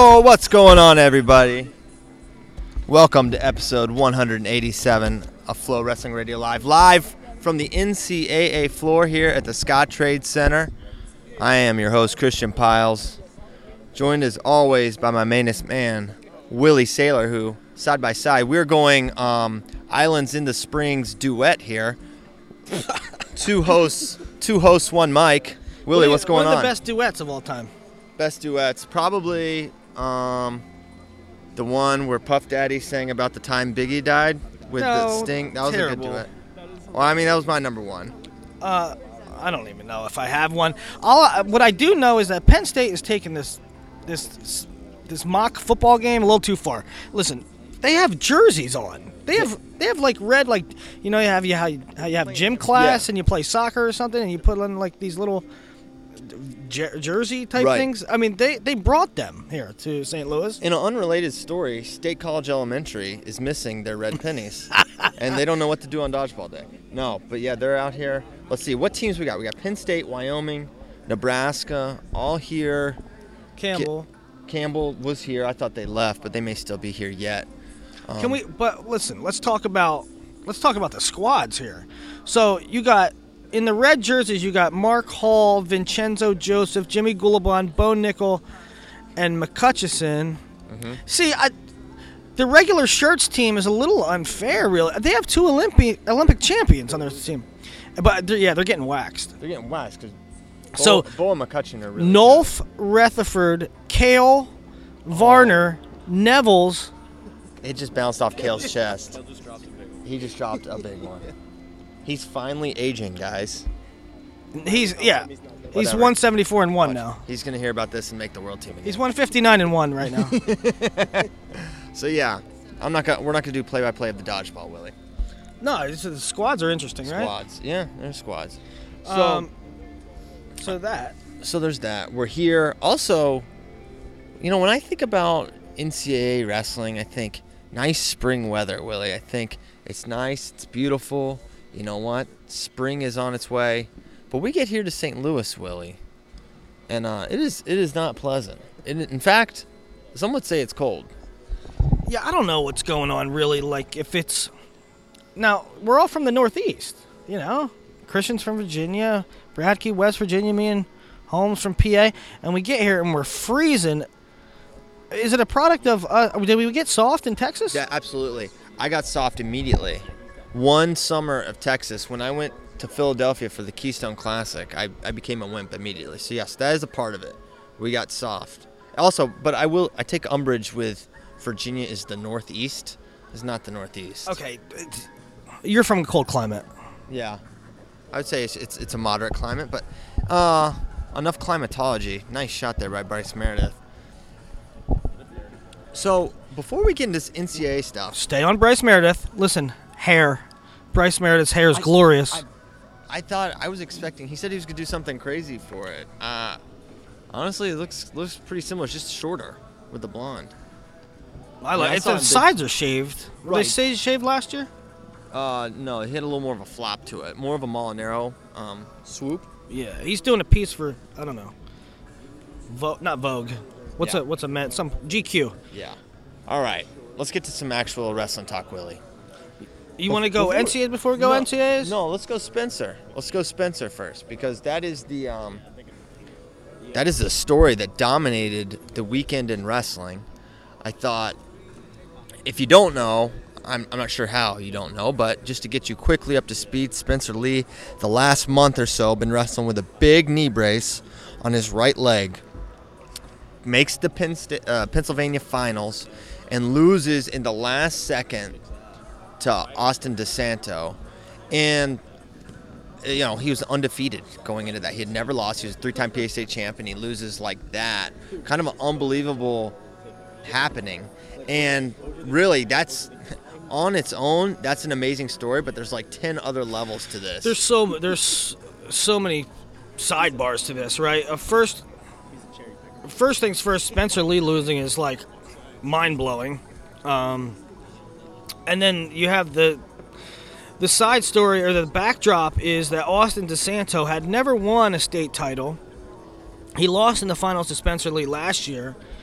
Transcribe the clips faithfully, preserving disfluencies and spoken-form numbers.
Yo, what's going on, everybody? Welcome to episode one eighty-seven of Flow Wrestling Radio Live. Live from the N C A A floor here at the Scottrade Center. I am your host, Christian Piles, joined as always by my mainest man, Willie Saylor, who, side by side, we're going um, Islands in the Springs duet here. two hosts, two hosts, one mic. Willie, what's going on? One of the best duets of all time. Best duets, probably um, the one where Puff Daddy sang about the time Biggie died with no, the Sting. That was terrible. a good duet. Well, I mean, that was my number one. Uh, I don't even know if I have one. All I, what I do know is that Penn State is taking this, this, this mock football game a little too far. Listen, they have jerseys on. They have they have like red, like you know, you have you how you, how you have gym class yeah. and you play soccer or something, and you put on like these little jer- jersey type right. things. I mean, they they brought them here to Saint Louis. In an unrelated story, State College Elementary is missing their red pennies, and they don't know what to do on dodgeball day. No, but yeah, they're out here. Let's see, what teams we got? We got Penn State, Wyoming, Nebraska, all here. Campbell. Get, Campbell was here. I thought they left, but they may still be here yet. Um, Can we? But listen, let's talk about let's talk about the squads here. So you got in the red jerseys, you got Mark Hall, Vincenzo Joseph, Jimmy Gulabon, Bo Nickel, and McCutcheon. Mm-hmm. See, I, the regular shirts team is a little unfair. Really, they have two Olympic Olympic champions on their team, but they're, yeah, they're getting waxed. They're getting waxed because so Bo and McCutcheon are really Nolf, good. Rutherford, Kale, Varner, oh. Nevels. It just bounced off Kale's chest. He just dropped a big one. He's finally aging, guys. He's yeah. He's Whatever. one seventy-four and one Watch. now. He's gonna hear about this and make the world team again. He's one fifty-nine and one right now. So yeah, I'm not gonna. We're not gonna do play-by-play of the dodgeball, Willie. No, it's, the squads are interesting, squads. right? Squads, yeah, they're squads. So, um, so that. So there's that. We're here. Also, you know, when I think about N C A A wrestling, I think nice spring weather, Willie. I think it's nice. It's beautiful. You know what? Spring is on its way. But we get here to Saint Louis, Willie, and uh, it is it is not pleasant. It, in fact, some would say it's cold. Yeah, I don't know what's going on, really. Like, if it's... Now, we're all from the Northeast, you know? Christian's from Virginia, Bradkey, West Virginia, me and Holmes from P A, and we get here and we're freezing. Is it a product of... Uh, did we get soft in Texas? Yeah, absolutely. I got soft immediately. One summer of Texas, when I went to Philadelphia for the Keystone Classic, I, I became a wimp immediately. So, yes, that is a part of it. We got soft. Also, but I will I take umbrage with Virginia is the Northeast. It's not the Northeast. Okay. You're from a cold climate. Yeah. I would say it's it's, it's a moderate climate, but uh, enough climatology. Nice shot there by Bryce Meredith. So, before we get into this N C A A stuff. Stay on Bryce Meredith. Listen, hair. Bryce Meredith's hair is I, glorious. I, I thought, I was expecting, he said he was going to do something crazy for it. Uh, honestly, it looks looks pretty similar. It's just shorter with the blonde. I like yeah, it. The sides are shaved. Right. Were they say shaved last year? Uh, no, it had a little more of a flop to it. More of a Molinaro um, swoop. Yeah, he's doing a piece for, I don't know. Vogue, not Vogue. What's yeah. a what's a man? Some G Q. Yeah. All right. Let's get to some actual wrestling talk, Willie. You want to go N C A A before we go no, N C A As? No, let's go Spencer. Let's go Spencer first because that is the um, that is the story that dominated the weekend in wrestling. I thought, if you don't know, I'm I'm not sure how you don't know, but just to get you quickly up to speed, Spencer Lee, the last month or so, been wrestling with a big knee brace on his right leg. Makes the Penn St- uh, Pennsylvania finals and loses in the last second to Austin DeSanto. And, you know, he was undefeated going into that. He had never lost. He was a three-time P A state champion. He loses like that. Kind of an unbelievable happening. And really, that's, on its own, that's an amazing story, but there's like ten other levels to this. There's so, there's so many sidebars to this, right? Uh, first, first things first, Spencer Lee losing is like mind-blowing. Um... And then you have the the side story, or the backdrop, is that Austin DeSanto had never won a state title. He lost in the finals to Spencer Lee last year.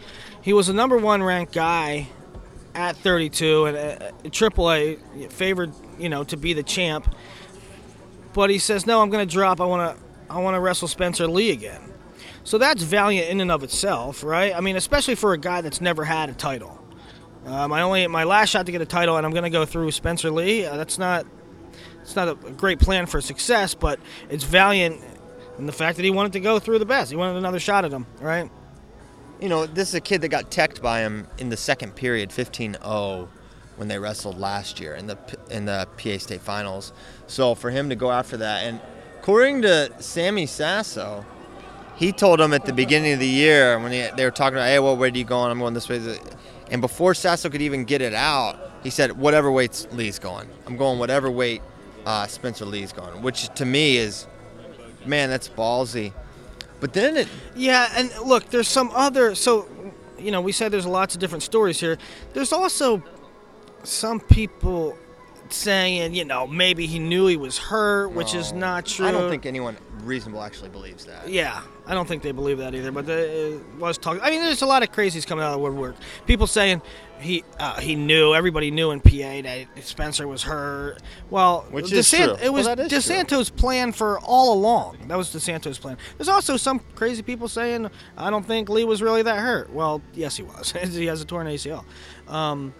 he was a number one ranked guy at thirty-two, and uh, Triple A favored, you know, to be the champ. But he says, no, I'm going to drop. I want to I want to wrestle Spencer Lee again. So that's valiant in and of itself, right? I mean, especially for a guy that's never had a title. Uh, my only my last shot to get a title, and I'm going to go through Spencer Lee. Uh, that's not it's not a great plan for success, but it's valiant in the fact that he wanted to go through the best. He wanted another shot at him, right? You know, this is a kid that got teched by him in the second period, fifteen oh, when they wrestled last year in the in the P A State Finals. So for him to go after that, and according to Sammy Sasso, he told him at the beginning of the year when he, they were talking about, hey, well, where are you going? I'm going this way. And before Sasso could even get it out, he said, whatever weight Lee's going. I'm going whatever weight uh, Spencer Lee's going, which to me is, man, that's ballsy. But then it... Yeah, and look, there's some other... So, you know, we said there's lots of different stories here. There's also some people saying, you know, maybe he knew he was hurt, which No, is not true. I don't think anyone reasonable actually believes that. Yeah, I don't think they believe that either. But it was talking. I mean, there's a lot of crazies coming out of the woodwork. People saying he uh, he knew, everybody knew in P A that Spencer was hurt. Well, Which is DeSant- true. it was Well, that is DeSanto's plan for all along. That was DeSanto's plan. There's also some crazy people saying, I don't think Lee was really that hurt. Well, yes, he was. He has a torn A C L. Um,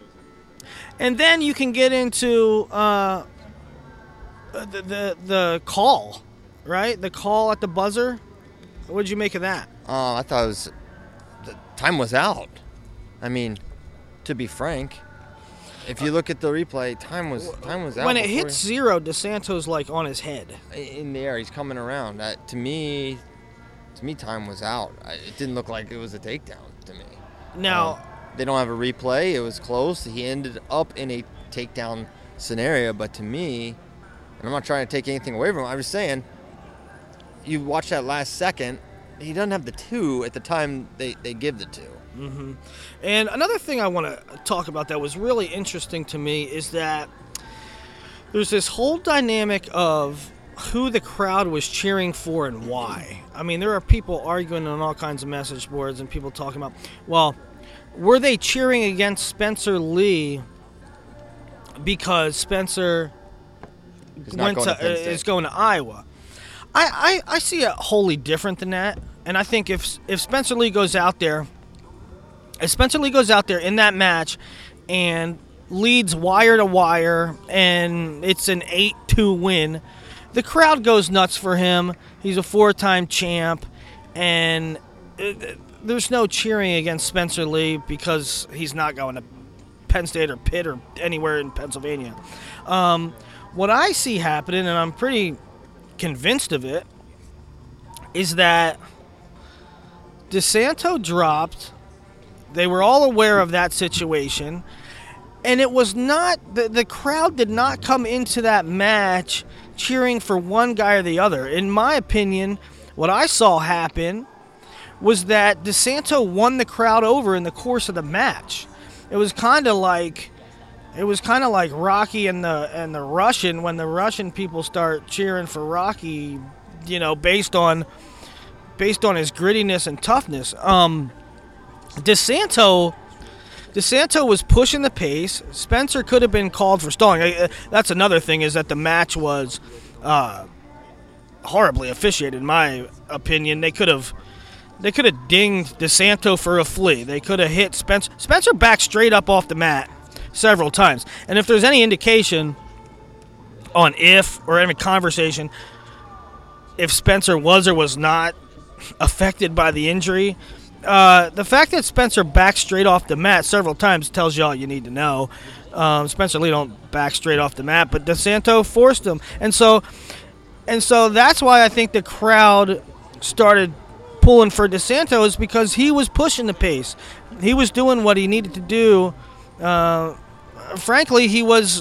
and then you can get into uh, the, the the call, right? The call at the buzzer. What did you make of that? Oh, I thought it was... The time was out. I mean, to be frank, if you look at the replay, time was time was out. When it before hits zero, DeSanto's like on his head. he- in the air, he's coming around. Uh, to me, to me, time was out. I, it didn't look like it was a takedown to me. Now, Um, they don't have a replay. It was close. He ended up in a takedown scenario, but to me, and I'm not trying to take anything away from him, I'm just saying, you watch that last second, he doesn't have the two at the time they, they give the two. mm-hmm. And another thing I want to talk about that was really interesting to me is that there's this whole dynamic of who the crowd was cheering for and why. I mean, there are people arguing on all kinds of message boards and people talking about, well, were they cheering against Spencer Lee because Spencer He's not went going to, to Penn uh, State. is going to Iowa? I, I, I see it wholly different than that. And I think if if Spencer Lee goes out there, if Spencer Lee goes out there in that match and leads wire to wire and it's an eight two win, the crowd goes nuts for him. He's a four-time champ, and uh, there's no cheering against Spencer Lee because he's not going to Penn State or Pitt or anywhere in Pennsylvania. Um, what I see happening, and I'm pretty convinced of it, is that DeSanto dropped. They were all aware of that situation, and it was not the, the crowd did not come into that match cheering for one guy or the other. In my opinion, what I saw happen was that DeSanto won the crowd over in the course of the match. It was kind of like it was kind of like Rocky and the and the Russian, when the Russian people start cheering for Rocky, you know, based on based on his grittiness and toughness. Um, DeSanto DeSanto was pushing the pace. Spencer could have been called for stalling. I, that's another thing, is that the match was uh, horribly officiated, in my opinion. They could have they could have dinged DeSanto for a flea. They could have hit Spencer. Spencer backed straight up off the mat several times. And if there's any indication on if, or any conversation, if Spencer was or was not affected by the injury, uh, the fact that Spencer backed straight off the mat several times tells you all you need to know. Um, Spencer Lee don't back straight off the mat, but DeSanto forced him. And so, and so that's why I think the crowd started pulling for DeSanto, is because he was pushing the pace. He was doing what he needed to do. Uh, frankly, he was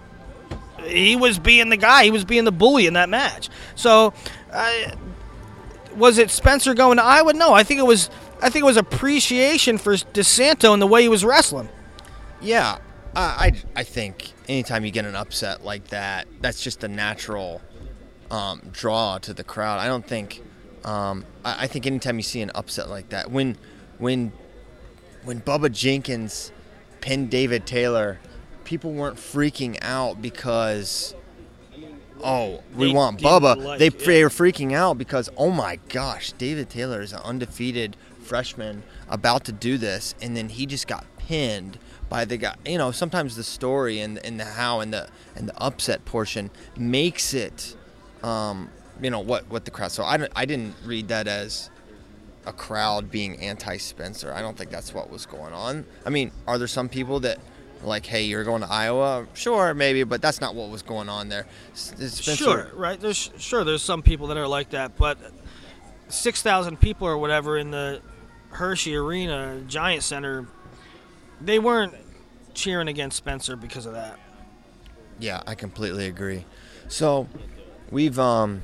he was being the guy. He was being the bully in that match. So, uh, was it Spencer going to Iowa? No, I think it was. I think it was appreciation for DeSanto and the way he was wrestling. Yeah, I, I, I think anytime you get an upset like that, that's just a natural um, draw to the crowd. I don't think. Um, I, I think anytime you see an upset like that, when when when Bubba Jenkins pinned David Taylor, people weren't freaking out because, oh, we They want didn't Bubba. like- they, yeah. they were freaking out because, oh my gosh, David Taylor is an undefeated freshman about to do this, and then he just got pinned by the guy. You know, sometimes the story and, and the how and the and the upset portion makes it, um, you know, what, what the crowd. So I, don't- I didn't read that as a crowd being anti-Spencer. I don't think that's what was going on. I mean, are there some people that like, hey, you're going to Iowa? Sure, maybe, but that's not what was going on there. S- Spencer, Sure, right? There's sure there's some people that are like that, but six thousand people or whatever in the Hershey Arena Giant Center, they weren't cheering against Spencer because of that. Yeah, I completely agree. So we've, um,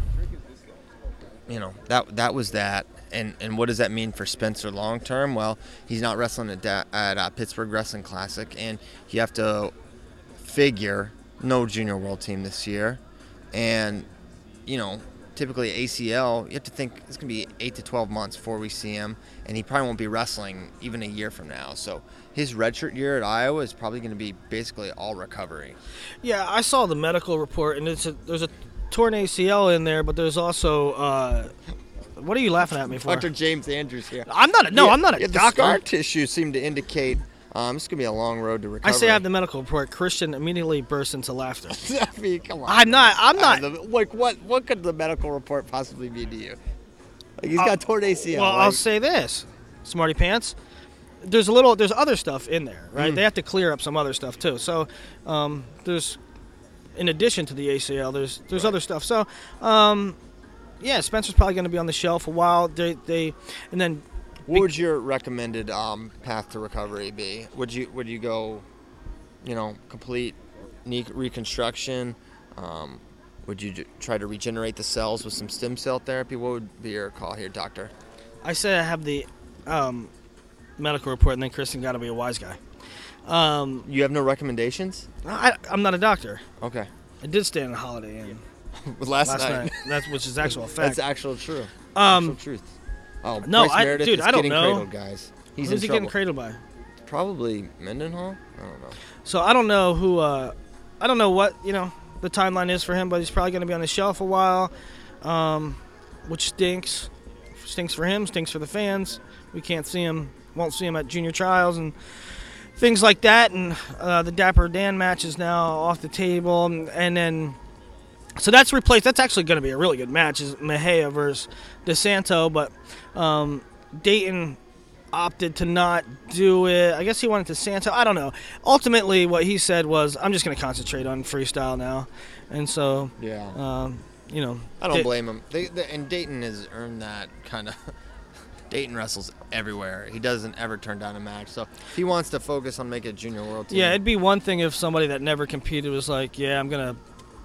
you know, that that was that. And and what does that mean for Spencer long term? Well, he's not wrestling at, da- at uh, Pittsburgh Wrestling Classic, and you have to figure no junior world team this year. And, you know, typically A C L, you have to think it's going to be eight to twelve months before we see him, and he probably won't be wrestling even a year from now. So his redshirt year at Iowa is probably going to be basically all recovery. Yeah, I saw the medical report, and it's a, there's a torn A C L in there, but there's also uh, what are you laughing at me for? Doctor James Andrews here. I'm not a no, Yeah, I'm not a yeah, the doctor. scar tissue seemed to indicate um, it's going to be a long road to I recovery. say I have the medical report. Christian immediately bursts into laughter. I mean, come on. I'm not. I'm not. Uh, the- like, what what could the medical report possibly mean to you? Like, he's Uh, got torn A C L. Well, like, I'll say this, Smarty Pants. There's a little. There's other stuff in there, right? Mm. They have to clear up some other stuff too. So, um, there's, in addition to the A C L, there's there's Right. other stuff. So, um, yeah, Spencer's probably going to be on the shelf a while. They they, and then what would your recommended um, path to recovery be? Would you would you go, you know, complete knee reconstruction? Um, would you j- try to regenerate the cells with some stem cell therapy? What would be your call here, doctor? I say I have the um, medical report, and then Kristen got to be a wise guy. Um, You have no recommendations? I, I'm not a doctor. Okay. I did stay on a Holiday Inn Last, last night. night. That's which is actual fact. That's actual true. Um, actual truth. Oh, no, Bryce I- Meredith dude, is I don't getting know. cradled, guys. He's Who's in he trouble. getting cradled by? Probably Mendenhall. I don't know. So I don't know who. Uh, I don't know what you know the timeline is for him, but he's probably going to be on the shelf a while, um, which stinks. Stinks for him. Stinks for the fans. We can't see him. Won't see him at junior trials and things like that. And uh, the Dapper Dan match is now off the table, and, and then. So that's replaced. That's actually going to be a really good match. Is Mejia versus DeSanto, but um, Dayton opted to not do it. I guess he wanted DeSanto. I don't know. Ultimately, what he said was, "I'm just going to concentrate on freestyle now," and so Yeah. um, you know, I don't Da- blame him. They, they, and Dayton has earned that kind of. Dayton wrestles everywhere. He doesn't ever turn down a match. So if he wants to focus on making a junior world team. Yeah, it'd be one thing if somebody that never competed was like, "Yeah, I'm going to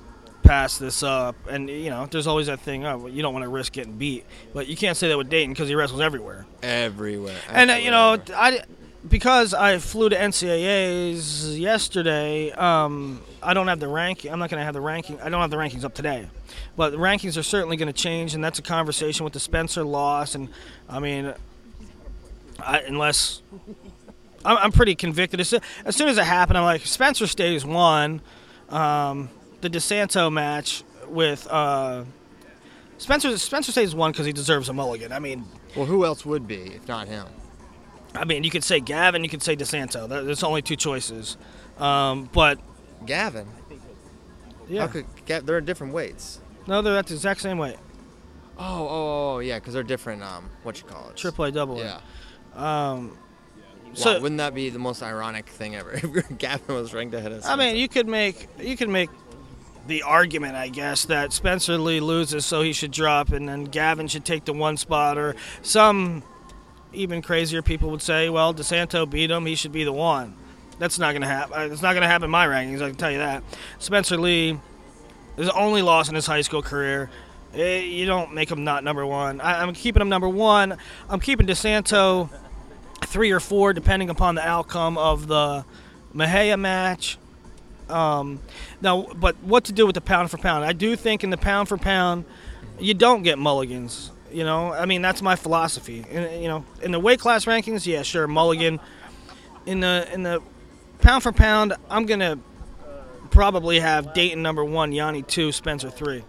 pass this up," and you know, there's always that thing. Oh, well, you don't want to risk getting beat, but you can't say that with Dayton because he wrestles everywhere. everywhere. And uh, you know, everywhere. I because I flew to N C A As yesterday. Um, I don't have the rank. I'm not going to have the ranking. I don't have the rankings up today, but the rankings are certainly going to change, and that's a conversation with the Spencer loss. And I mean, I, unless I'm, I'm pretty convicted. As, soo- as soon as it happened, I'm like, Spencer stays one. Um, the DeSanto match with uh, Spencer. Spencer stays one because he deserves a mulligan. I mean. Well, who else would be if not him? I mean, you could say Gavin, you could say DeSanto. There- There's only two choices. Um, but, Gavin. yeah. How could, Ga- they're different weights. No, they're at the exact same weight. Oh, oh, oh, yeah, because they're different. Um, what you call it? Triple A, double A. Yeah. Um, So so, wouldn't that be the most ironic thing ever if Gavin was ranked ahead of? I mean, you could make you could make the argument, I guess, that Spencer Lee loses, so he should drop, and then Gavin should take the one spot. Or some even crazier people would say, well, DeSanto beat him, he should be the one. That's not going to happen. It's not going to happen in my rankings, I can tell you that. Spencer Lee, his only loss in his high school career. Eh, You don't make him not number one. I, I'm keeping him number one. I'm keeping DeSanto three or four, depending upon the outcome of the Mejia match. Um, now, but what to do with the pound for pound? I do think in the pound for pound, you don't get mulligans. You know, I mean, that's my philosophy. And, you know, in the weight class rankings, yeah, sure, Mulligan. In the in the pound for pound, I'm gonna probably have Dayton number one, Yanni two, Spencer three.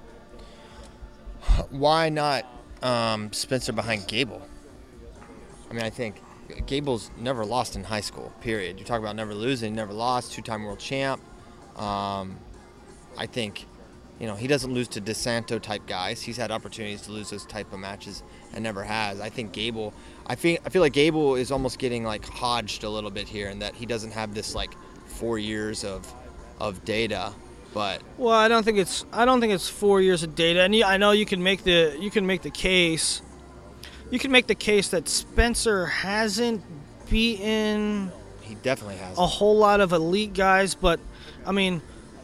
Why not um, Spencer behind Gable? I mean, I think Gable's never lost in high school, period. You talk about never losing, never lost, two-time world champ. Um, I think, you know, he doesn't lose to DeSanto-type guys. He's had opportunities to lose those type of matches and never has. I think Gable, I feel, I feel like Gable is almost getting, like, hodged a little bit here in that he doesn't have this, like, four years of of data. But well, I don't think it's I don't think it's four years of data, and I know you can make the you can make the case, you can make the case that Spencer hasn't beaten. He definitely has a whole lot of elite guys, but I mean,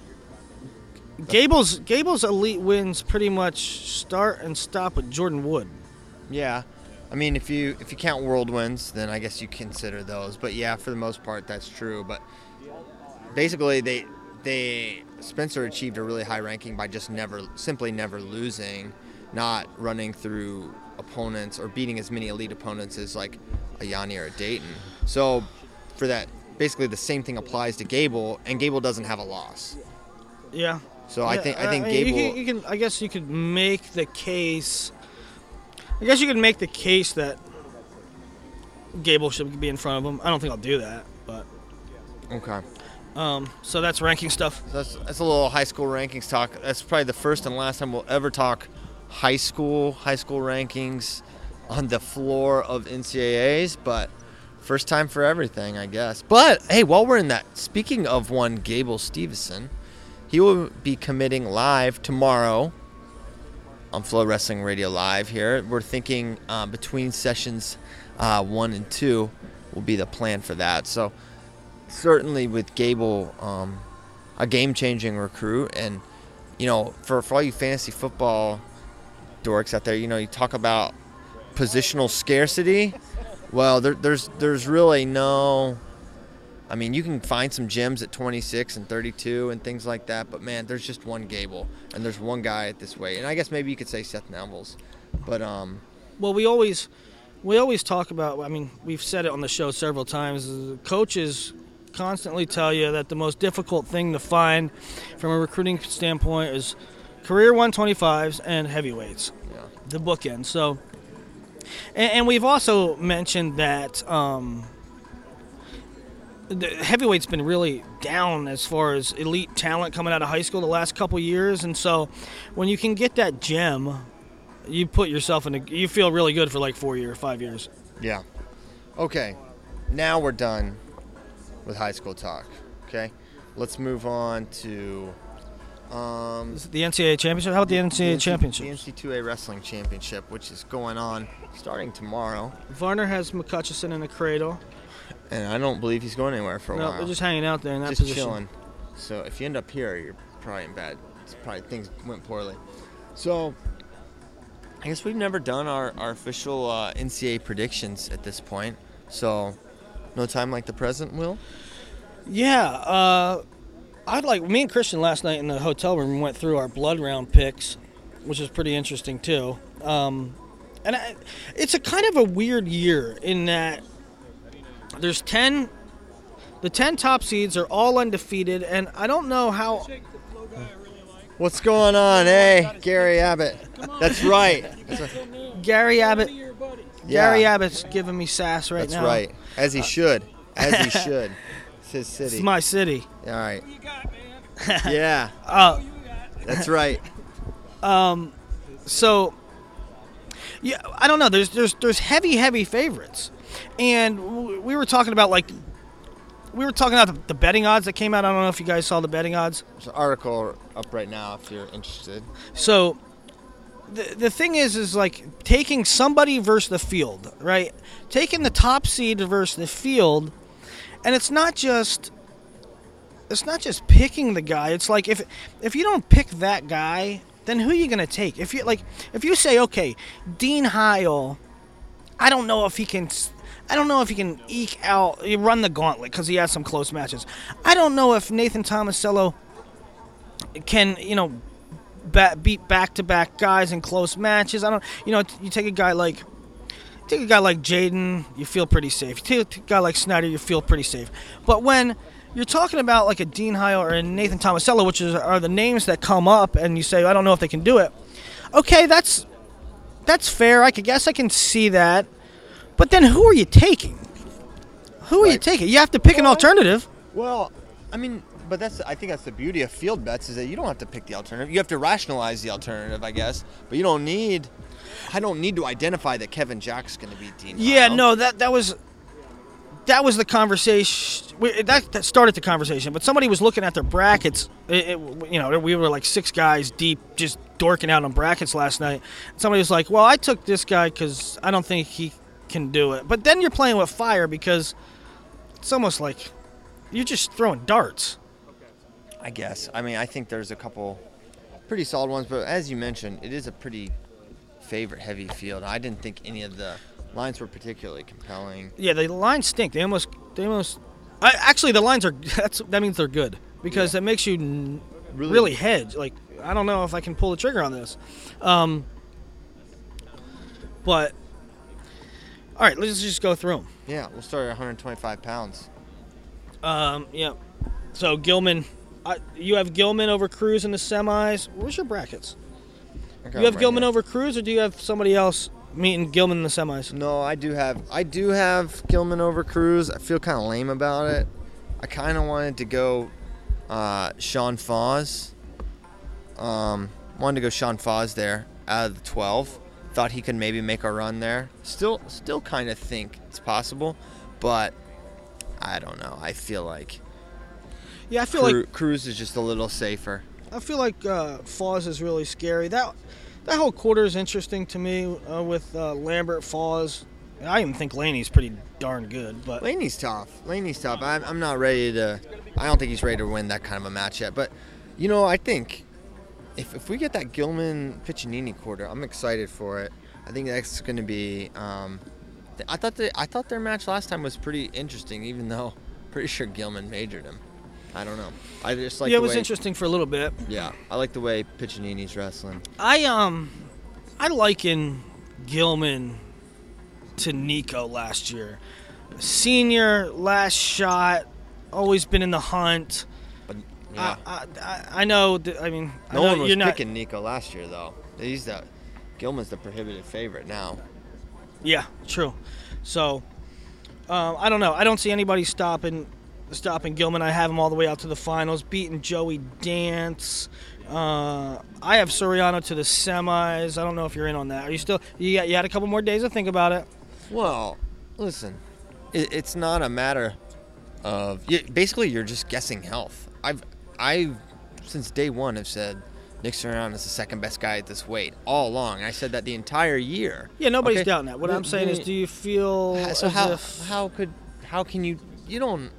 Gable's Gable's elite wins pretty much start and stop with Jordan Wood. Yeah, I mean if you if you count world wins, then I guess you consider those. But yeah, for the most part, that's true. But basically, they. They Spencer achieved a really high ranking by just never, simply never losing, not running through opponents or beating as many elite opponents as like a Yanni or a Dayton. So for that, basically the same thing applies to Gable, and Gable doesn't have a loss. Yeah. So yeah, I think I think I mean, Gable. You can, you can I guess you could make the case. I guess you could make the case that Gable should be in front of him. I don't think I'll do that, but. Okay. Um, so that's ranking stuff. So that's, that's a little high school rankings talk. That's probably the first and last time we'll ever talk high school, high school rankings on the floor of N C A As, but first time for everything, I guess. But, hey, while we're in that, speaking of one Gable Stevenson, he will be committing live tomorrow on Flow Wrestling Radio Live here. We're thinking uh, between sessions uh, one and two will be the plan for that. So, certainly with Gable, um, a game-changing recruit, and you know, for, for all you fantasy football dorks out there, you know, you talk about positional scarcity. Well, there, there's there's really no. I mean, you can find some gems at twenty-six and thirty-two and things like that, but man, there's just one Gable, and there's one guy at this weight, and I guess maybe you could say Seth Nevels, but um. Well, we always we always talk about. I mean, we've said it on the show several times. Coaches constantly tell you that the most difficult thing to find from a recruiting standpoint is career one twenty-fives and heavyweights, yeah. the bookend. So, and, and we've also mentioned that um, the heavyweight's been really down as far as elite talent coming out of high school the last couple years, and so when you can get that gem, you put yourself in a, you feel really good for like four years, five years. Yeah. Okay. Now we're done with high school talk. Okay. Let's move on to um, Is it the N C A A championship? How about the N C A A championship? The N C two A wrestling championship, which is going on starting tomorrow. Varner has McCutcheon in a cradle. And I don't believe he's going anywhere for a no, while. No, they're just hanging out there in that just position. chilling. So if you end up here, you're probably in bad. It's probably things went poorly. So I guess we've never done our, our official uh, N C A A predictions at this point. So no time like the present, Will? Yeah. Uh, I'd like, me and Christian last night in the hotel room went through our blood round picks, which is pretty interesting too. Um, and I, it's a kind of a weird year in that there's ten, the ten top seeds are all undefeated, and I don't know how. What's going on, hey, Gary Abbott? That's right. That's right. Gary Abbott. Yeah. Gary Abbott's giving me sass right That's now. That's right. As he should. As he should. It's his city. It's my city. All right. Yeah. Uh, That's right. Um, so yeah, I don't know. There's there's there's heavy heavy favorites, and we were talking about like we were talking about the, the betting odds that came out. I don't know if you guys saw the betting odds. There's an article up right now if you're interested. So the the thing is is like taking somebody versus the field, right? Taking the top seed versus the field, and it's not just it's not just picking the guy. It's like if if you don't pick that guy, then who are you going to take? If you like if you say, okay, Dean Heil, I don't know if he can I don't know if he can eke out run the gauntlet cuz he has some close matches. I don't know if Nathan Tomasello can, you know, ba- beat back-to-back guys in close matches. I don't, you know, you take a guy like, take a guy like Jaden, you feel pretty safe. You take a guy like Snyder, you feel pretty safe. But when you're talking about like a Dean Heil or a Nathan Tomasello, which is, are the names that come up, and you say, I don't know if they can do it. Okay, that's that's fair. I could guess I can see that. But then who are you taking? Who are Right. you taking? You have to pick an Well, alternative. Well, I mean, but that's I think that's the beauty of field bets is that you don't have to pick the alternative. You have to rationalize the alternative, I guess. But you don't need. I don't need to identify that Kevin Jack's going to beat Dean. Yeah, Heil. no, that that was that was the conversation. we- That, that started the conversation. But somebody was looking at their brackets. It, it, you know, we were like six guys deep, just dorking out on brackets last night. Somebody was like, "Well, I took this guy because I don't think he can do it." But then you're playing with fire because it's almost like you're just throwing darts. I guess. I mean, I think there's a couple pretty solid ones, but as you mentioned, it is a pretty favorite-heavy field. I didn't think any of the lines were particularly compelling. Yeah, the lines stink. They almost, they almost. I, actually, the lines are. That's that means they're good because Yeah. it makes you n- Really- really, hedge. Like I don't know if I can pull the trigger on this, um, but all right, let's just go through them. Yeah, we'll start at one hundred twenty-five pounds. Um, yeah. So Gilman, I, you have Gilman over Cruz in the semis. Where's your brackets? I got You have them right Gilman here. over Cruz, or do you have somebody else meeting Gilman in the semis? No, I do have I do have Gilman over Cruz. I feel kind of lame about it. I kind of wanted to go uh, Sean Foz. Um, wanted to go Sean Foz there out of the twelve. Thought he could maybe make a run there. Still, still kind of think it's possible, but I don't know. I feel like Yeah, I feel Cru- like Cruz is just a little safer. I feel like uh, Foz is really scary. That that whole quarter is interesting to me uh, with uh, Lambert, Foz. I even think Laney's pretty darn good, but Laney's tough. Laney's tough. I'm, I'm not ready to. I don't think he's ready to win that kind of a match yet. But, you know, I think if if we get that Gilman Piccinini quarter, I'm excited for it. I think that's going to be. Um, th- I thought the I thought their match last time was pretty interesting, even though pretty sure Gilman majored him. I don't know. I just like yeah, the it was way, interesting for a little bit. Yeah, I like the way Piccinini's wrestling. I um, I liken Gilman to Nico last year. Senior, last shot, always been in the hunt. But yeah, I, I, I know. That, I mean, I no know one was you're not, picking Nico last year though. He's the Gilman's the prohibitive favorite now. Yeah, true. So, um, I don't know. I don't see anybody stopping stopping Gilman. I have him all the way out to the finals, beating Joey Dance. Uh, I have Soriano to the semis. I don't know if you're in on that. Are you still? You got, you had a couple more days to think about it. Well, listen, it, it's not a matter of you, basically you're just guessing health. I've I since day one have said Nick Soriano is the second best guy at this weight all along. I said that the entire year. Yeah, nobody's Okay? doubting that. What The- I'm saying is, the- do you feel So as how if? how could how can you you don't.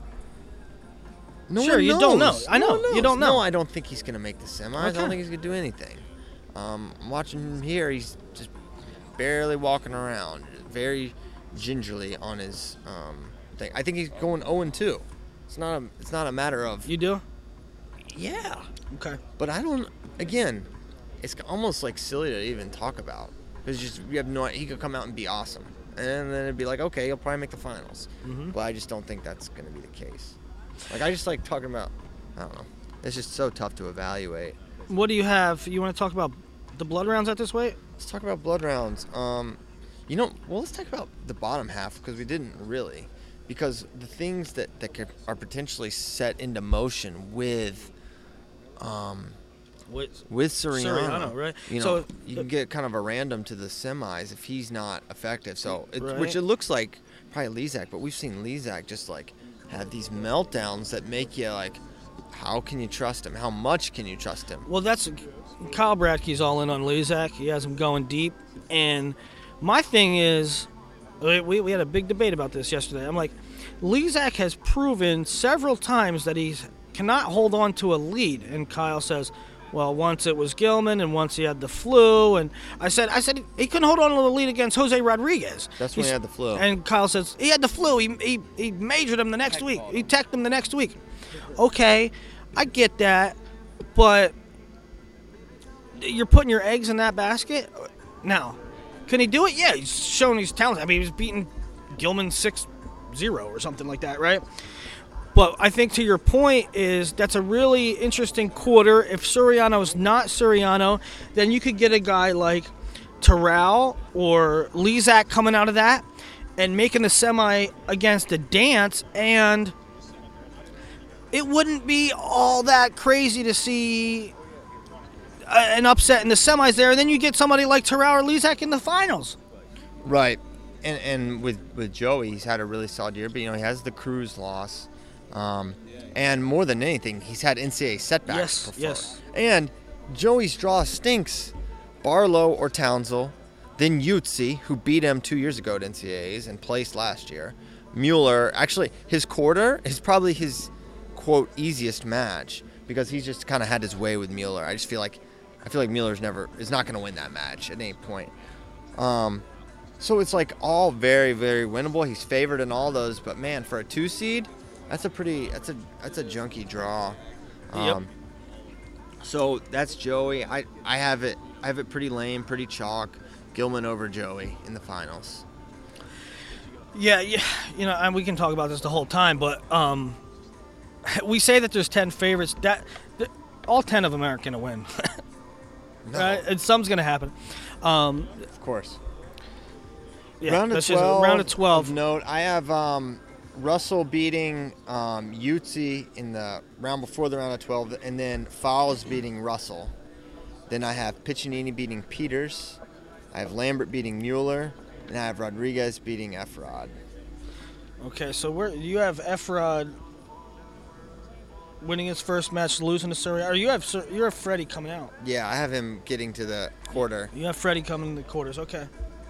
No Sure, one you don't know. knows. I No know. one you knows. don't know. No, I don't think he's gonna make the semis. I Okay. don't think he's gonna do anything. Um, I'm watching him here. He's just barely walking around, very gingerly on his um, thing. I think he's going oh and two. It's not a. It's not a matter of. You do? Yeah, Okay. but I don't. Again, it's almost like silly to even talk about because just you have no. He could come out and be awesome, and then it'd be like, okay, he'll probably make the finals. Mhm. But I just don't think that's gonna be the case. Like I just like talking about. I don't know. It's just so tough to evaluate. What do you have? You want to talk about the blood rounds at this weight? Let's talk about blood rounds. Um, you know, well, let's talk about the bottom half because we didn't really, because the things that that could, are potentially set into motion with, um, What? with Soriano, Soriano, right? You know, So- you can get kind of a random to the semis if he's not effective. So, it, Right. which it looks like probably Lezak, but we've seen Lezak just like have these meltdowns that make you like, how can you trust him? How much can you trust him? Well, that's Kyle Bradkey's all in on Lezak. He has him going deep. And my thing is, we, we had a big debate about this yesterday. I'm like, Lezak has proven several times that he cannot hold on to a lead. And Kyle says, well, once it was Gilman, and once he had the flu. And I said, I said he couldn't hold on to a lead against Jose Rodriguez. That's when He's- he had the flu. And Kyle says he had the flu. He he, he majored him the next week. He teched him the next week. Okay, I get that, but you're putting your eggs in that basket. Now, can he do it? Yeah, he's shown he's talented. I mean, he was beating Gilman six zero or something like that, right? But I think to your point is that's a really interesting quarter. If Suriano's not Suriano, then you could get a guy like Terrell or Lezak coming out of that and making the semi against a Dance, and it wouldn't be all that crazy to see an upset in the semis there, and then you get somebody like Terrell or Lezak in the finals. Right. And and with, with Joey, he's had a really solid year, but, you know, he has the Cruz loss. Um, and more than anything, he's had N C double A setbacks yes, before. Yes. And Joey's draw stinks. Barlow or Townsville, then Yutzi, who beat him two years ago at N C double A's and placed last year. Mueller, actually, his quarter is probably his, quote, easiest match because he's just kind of had his way with Mueller. I just feel like I feel like Mueller's never is not going to win that match at any point. Um, so it's like all very, very winnable. He's favored in all those, but man, for a two seed, that's a pretty that's a that's a junky draw. Um, yep. So that's Joey. I, I have it I have it pretty lame, pretty chalk. Gilman over Joey in the finals. Yeah, yeah, you know, and we can talk about this the whole time, but um, we say that there's ten favorites. That, that all ten of them aren't going to win. No. Right? And some's going to happen. Um, of course. Yeah, round of that's just- twelve. round of twelve. Of note, I have um, Russell beating um, Yutzi in the round before the round of twelve, and then Fowles beating Russell. Then I have Piccinini beating Peters. I have Lambert beating Mueller, and I have Rodriguez beating Efrod. Okay, so where you have Efrod winning his first match, losing to Surrey. Or you have Sur- you have Freddie coming out. Yeah, I have him getting to the quarter. You have Freddie coming in the quarters. Okay.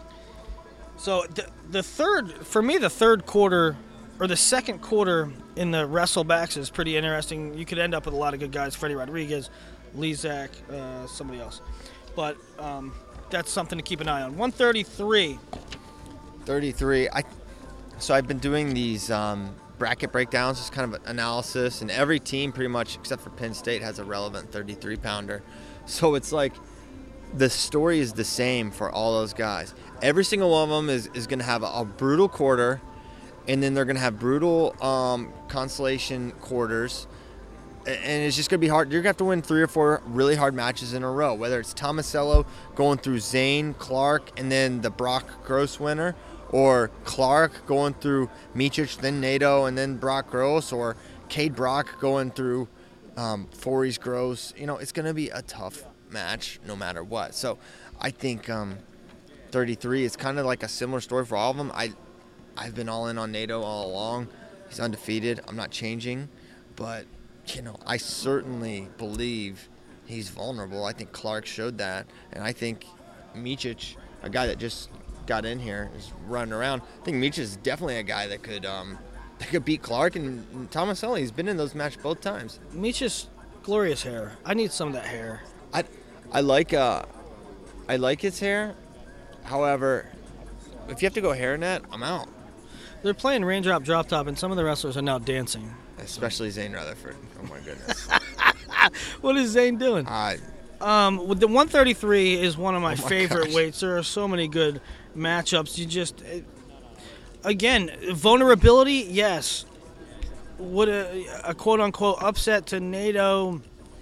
So the the third for me, the third quarter or the second quarter in the wrestlebacks is pretty interesting. You could end up with a lot of good guys: Freddie Rodriguez, Lezak, uh, somebody else. But um, that's something to keep an eye on. one thirty-three. thirty-three. I so I've been doing these um, bracket breakdowns, just kind of analysis, and every team pretty much except for Penn State has a relevant thirty-three pounder. So it's like the story is the same for all those guys. Every single one of them is, is going to have a, a brutal quarter, and then they're going to have brutal um, consolation quarters. And it's just going to be hard. You're going to have to win three or four really hard matches in a row, whether it's Tomasello going through Zane, Clark, and then the Brock Gross winner, or Clark going through Micic, then Nato, and then Brock Gross, or Cade Brock going through um, Fories Gross. You know, it's going to be a tough match no matter what. So I think um, thirty-three is kind of like a similar story for all of them. I, I've been all in on Nato all along. He's undefeated. I'm not changing, but you know, I certainly believe he's vulnerable. I think Clark showed that, and I think Micic, a guy that just got in here, is running around. I think Micic is definitely a guy that could um, that could beat Clark, and, and Tomaselli. He's been in those matches both times. Micic's glorious hair. I need some of that hair. I I like uh I like his hair. However, if you have to go hairnet, I'm out. They're playing raindrop drop top, and some of the wrestlers are now dancing. Especially Zane Rutherford. Oh my goodness. What is Zane doing? Uh, Um, with the one thirty-three is one of my, Oh my favorite gosh. weights. There are so many good matchups. You just, it, again, vulnerability, yes. Would a, a quote-unquote upset to NATO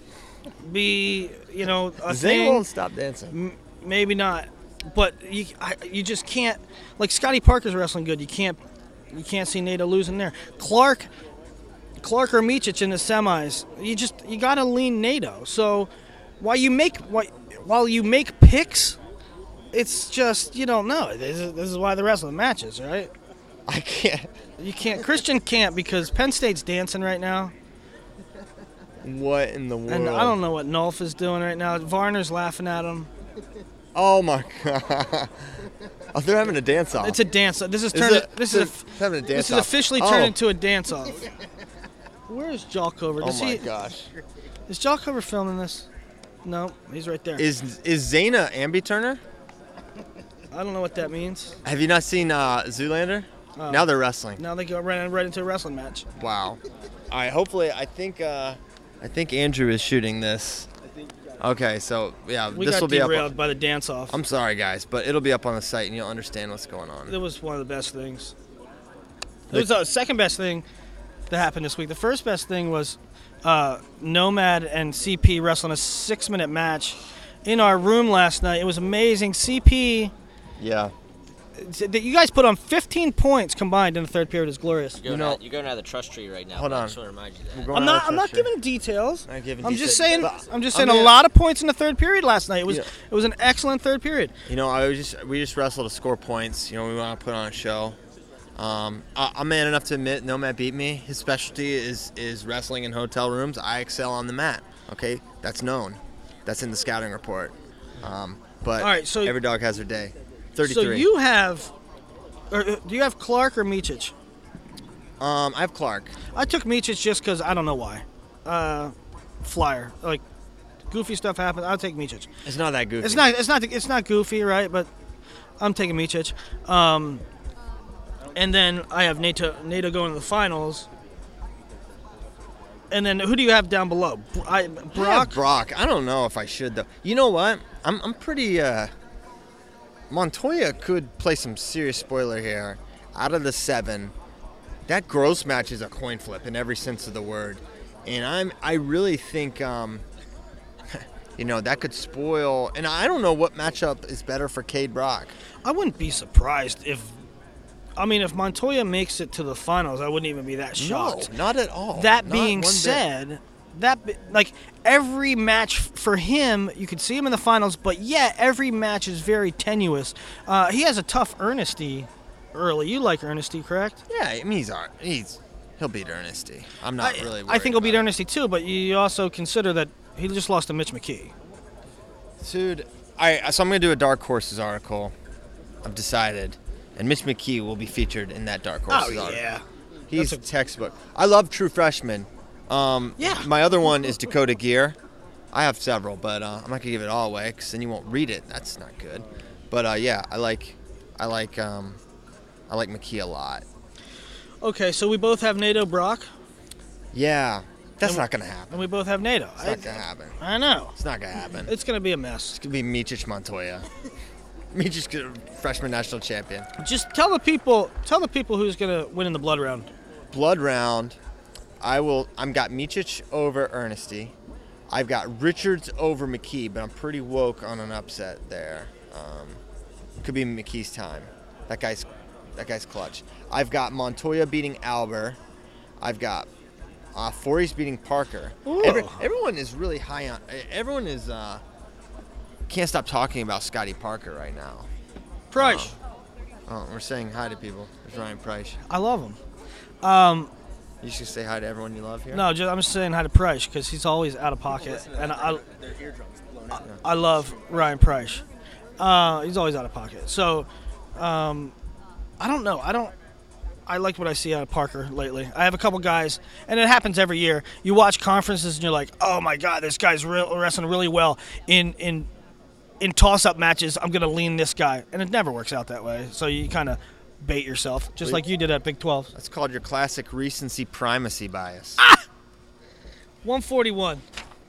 be, you know, a Zane thing? won't stop dancing. M- maybe not. But you, I, you just can't, like Scotty Parker's wrestling good. You can't, you can't see NATO losing there. Clark, Clark or Micic in the semis. You just, you gotta lean NATO. So while you make, while, while you make picks, it's just you don't know. This is, this is why the wrestling matches, right? I can't. You can't. Christian can't because Penn State's dancing right now, What in the world? and I don't know what Nolf is doing right now. Varner's laughing at him. Oh my god. Oh, they're having a dance off. It's a dance. This is Is turned. it- This they're is a, having a dance This is off. officially Oh. turned into a dance off. Where's Jalkover? Oh Does my he, gosh. Is Jalkover filming this? No, he's right there. Is is Zane a ambi-turner? I don't know what that means. Have you not seen uh, Zoolander? Oh. Now they're wrestling. Now they go right, right into a wrestling match. Wow. All right. Hopefully, I think uh, I think Andrew is shooting this. Okay, so yeah, We this got will be up. derailed On, by the dance-off. I'm sorry, guys, but it'll be up on the site, and you'll understand what's going on. It was one of the best things. It was the second best thing that happened this week. The first best thing was uh, Nomad and C P wrestling a six-minute match in our room last night. It was amazing. C P, Yeah. that you guys put on fifteen points combined in the third period is glorious. You're going, know- out, you're going out of the trust tree right now. Hold but on. I just want to remind you that. We're going I'm out not. of I'm not touch here. giving details. Not giving I'm just details. saying. But I'm just I saying a mean- lot of points in the third period last night. It was. Yeah. It was an excellent third period. You know, I was just we just wrestled to score points. You know, we want to put on a show. Um, I, I'm man enough to admit, Nomad beat me. His specialty is is wrestling in hotel rooms. I excel on the mat. Okay, that's known. That's in the scouting report. Um, but All right, so- every dog has their day. thirty-three. So you have. Or, uh, do you have Clark or Miocic? Um, I have Clark. I took Miocic just because I don't know why. Uh, flyer like goofy stuff happens. I'll take Miocic. It's not that goofy. It's not. It's not. It's not goofy, right? But I'm taking Miocic. Um, and then I have Nato. Nato going to the finals. And then who do you have down below? Br- I, I have Brock. Brock. I don't know if I should though. You know what? I'm I'm pretty. Uh, Montoya could play some serious spoiler here. Out of the seven, that Gross match is a coin flip in every sense of the word, and I'm I really think um, you know that could spoil. And I don't know what matchup is better for Cade Brock. I wouldn't be surprised if. I mean, if Montoya makes it to the finals, I wouldn't even be that shocked. No, not at all. That Not being one bit. said, that be- like every match f- for him, you could see him in the finals, but yet every match is very tenuous. Uh, he has a tough Ernesty early. You like Ernesty, correct? Yeah, I mean he's all right. he's he'll beat Ernesty. I'm not I, really. I think he'll beat worried Ernesty too, but you also consider that he just lost to Mitch McKee. about it. Dude, I so I'm gonna do a Dark Horses article. I've decided, and Mitch McKee will be featured in that Dark Horses article. Oh, yeah. He's That's a textbook. I love True Freshman. Um, Yeah. My other one is Dakota Gear. I have several, but uh, I'm not gonna give it all away because then you won't read it. That's not good. But uh, yeah, I like, I like, um, I like McKee a lot. Okay, so we both have NATO Brock, Yeah, that's And- not gonna happen. and we both have NATO. It's I, not gonna happen. I know. It's not gonna happen. It's going to be a mess. It's gonna be Miocic Montoya. Miocic freshman national champion. Just tell the people, tell the people who's going to win in the blood round. Blood round. I will. I'm got Miocic over Ernesty. I've got Richards over McKee, but I'm pretty woke on an upset there. Um, could be McKee's time. That guy's that guy's clutch. I've got Montoya beating Albert. I've got uh, Forey's beating Parker. Ooh. Every, everyone is really high on. Everyone is. Uh, can't stop talking about Scotty Parker right now. Price. Oh, we're saying hi to people. There's Ryan Price. I love him. Um, You should say hi to everyone you love here. no, just, I'm just saying hi to Price because he's always out of pocket, and I, I, I love Ryan Price. Uh, he's always out of pocket. So, um, I don't know. I don't. I like what I see out of Parker lately. I have a couple guys, and it happens every year. You watch conferences, and you're like, "Oh my God, this guy's real, wrestling really well in in in toss-up matches. I'm gonna lean this guy," and it never works out that way. So you kind of bait yourself, just Wait. like you did at Big twelve. That's called your classic recency primacy bias. one forty-one.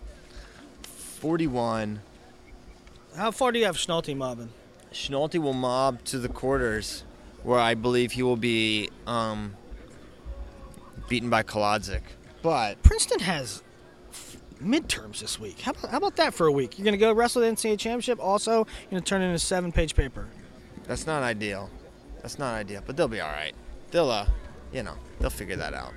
forty-one. How far do you have Schnolte mobbing? Schnolte will mob to the quarters, where I believe he will be um, beaten by Kolodzik. But Princeton has f- midterms this week. How about, how about that for a week? You're going to go wrestle the N C double A championship. Also, you're going to turn in a seven-page paper. that's not ideal. That's not ideal. But they'll be all right. They'll, uh, you know, they'll figure that out.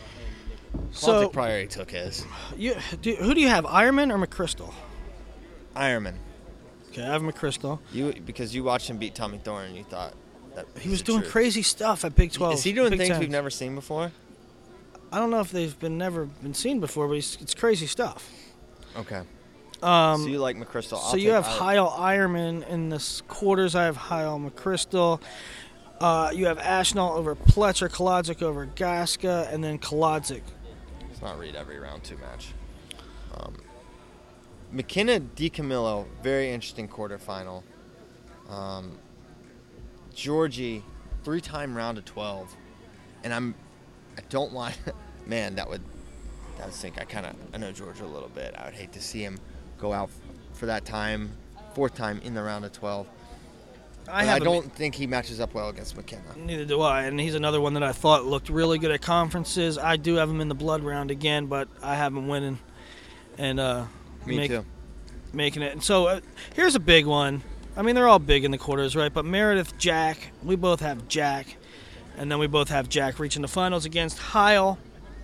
So, Kolodzik probably already took his. you, do, who do you have, Ironman or McChrystal? Ironman. Okay, I have McChrystal. You because you watched him beat Tommy Thorne and you thought that He was the doing truth. crazy stuff at Big twelve. Is he doing Big things ten. we've never seen before? I don't know if they've been never been seen before, but it's, it's crazy stuff. Okay. Um, so you like McChrystal. I'll So you take have Iron- Heil Ironman in the s- quarters. I have Heil McChrystal. Uh, you have Ashnall over Pletcher, Kolodzik over Gaska, and then Kolodzik. Let's not read every round two match. Um, McKenna DiCamillo, very interesting quarterfinal. Um, Georgie, three-time round of twelve, and I'm, I don't want, man, that would, that would sink. I kind of, I know Georgia a little bit. I would hate to see him go out for that time, fourth time in the round of twelve. I, I have don't him, think he matches up well against McKenna. Neither do I, and he's another one that I thought looked really good at conferences. I do have him in the blood round again, but I have him winning and uh, Me make, too. making it. And so uh, here's a big one. I mean, they're all big in the quarters, right? But Meredith, Jack, we both have Jack, and then we both have Jack reaching the finals against Heil,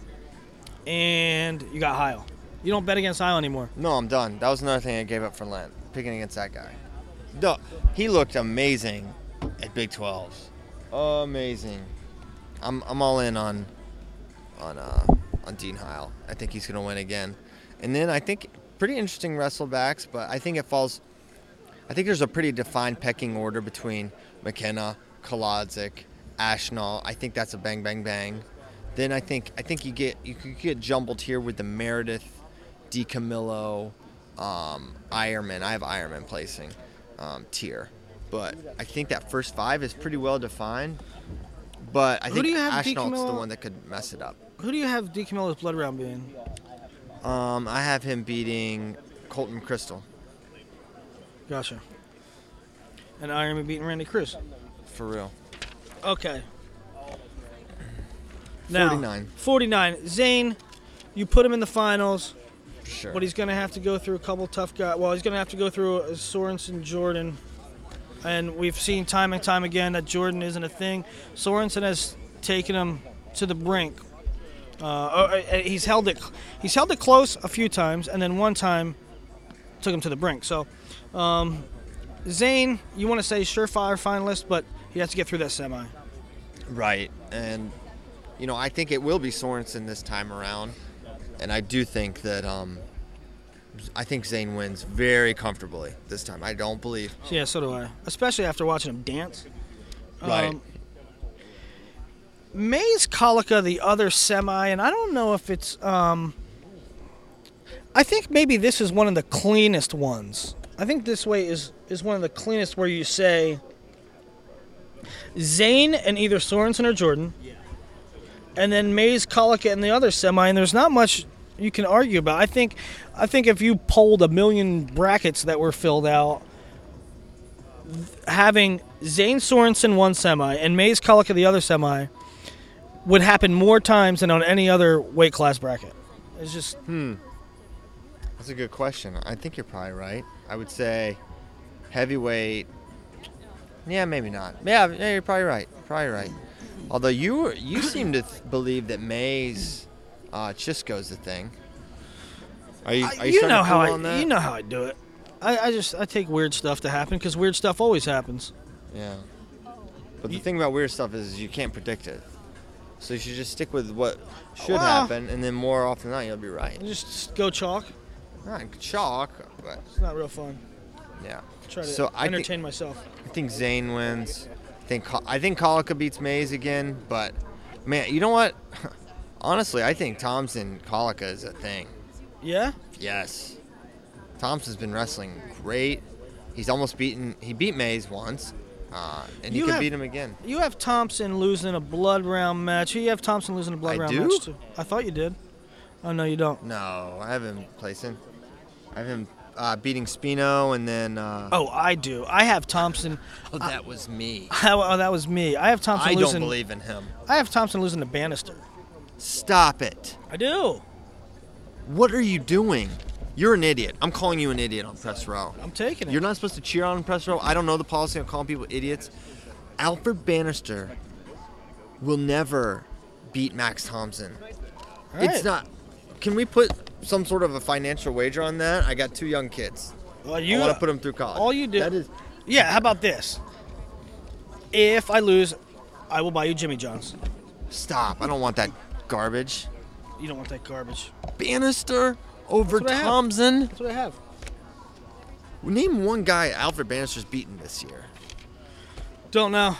and you got Heil. You don't bet against Heil anymore. No, I'm done. That was another thing I gave up for Lent, picking against that guy. No, he looked amazing at Big twelves. Amazing. I'm I'm all in on on uh, on Dean Heil. I think he's gonna win again. And then I think pretty interesting wrestlebacks, but I think it falls. I think there's a pretty defined pecking order between McKenna, Kolodzik, Ashnall. I think that's a bang bang bang. Then I think I think you get you could get jumbled here with the Meredith, DiCamillo, um, Ironman. I have Ironman placing um, tier, but I think that first five is pretty well defined. But I Who think do you have Ashnall's the DiCamillo? one that could mess it up. Who do you have DiCamillo's blood round being? Um, I have him beating Colton Crystal Gotcha. And Ironman beating Randy Cruz. for real. Okay. Now, forty-nine. forty-nine. Zane, you put him in the finals, For sure. but he's going to have to go through a couple tough guys. Well, he's going to have to go through uh, Sorensen, Jordan. And we've seen time and time again that Jordan isn't a thing. Sorensen has taken him to the brink. Uh, uh, he's held it. He's held it close a few times, and then one time took him to the brink. So, um, Zane, you want to say surefire finalist, but he has to get through that semi. Right, and you know I think it will be Sorensen this time around, and I do think that um, I think Zane wins very comfortably this time. I don't believe. Yeah, so do I. Especially after watching him dance. Right. Um, Mays Colica, the other semi, and I don't know if it's. Um, I think maybe this is one of the cleanest ones. I think this way is, is one of the cleanest where you say Zane and either Sorensen or Jordan, and then Mays Colica in the other semi, and there's not much you can argue about. I think, I think if you polled a million brackets that were filled out, having Zane Sorensen one semi and Mays Colica the other semi would happen more times than on any other weight class bracket. It's just Hmm. That's a good question. I think you're probably right. I would say heavyweight. Yeah, maybe not. Yeah, yeah you're probably right. Probably right. Although you were, you seem to th- believe that Mays uh, Chisco's the thing. Are you? Are you, you starting know to how pull I on that? you know how I do it. I, I just I take weird stuff to happen because weird stuff always happens. Yeah. But the thing about weird stuff is you can't predict it. So you should just stick with what should Well- happen, and then more often than not, you'll be right. Just go chalk. Not chalk, but It's not real fun. yeah. Try to So I think- entertain myself. I think Zane wins. I think Col- I think Colica beats Mays again, but man, you know what? Honestly, I think Thompson Colica is a thing. Yeah. Yes. Thompson's been wrestling great. He's almost beaten. He beat Mays once, uh, and he You could have- beat him again. You have Thompson losing a blood round match. You have Thompson losing a blood I round do? match too. I thought you did. Oh no, you don't. No, I have him placing. I have him uh, beating Spino, and then. Uh, Oh, I do. I have Thompson. oh, that was me. Oh, that was me. I have Thompson I don't losing. believe in him. I have Thompson losing to Bannister. Stop it. I do. What are you doing? You're an idiot. I'm calling you an idiot on press row. I'm taking it. You're not supposed to cheer on press row. I don't know the policy of calling people idiots. Alfred Bannister will never beat Max Thompson. All right. It's not. Can we put some sort of a financial wager on that? I got two young kids. Well, I you want to put them through college. all you do- That is. Yeah. How about this? If I lose, I will buy you Jimmy John's. Stop. I don't want that garbage. You don't want that garbage. Bannister over That's what I have. Thompson. That's what I have. Name one guy Alfred Bannister's beaten this year. Don't know.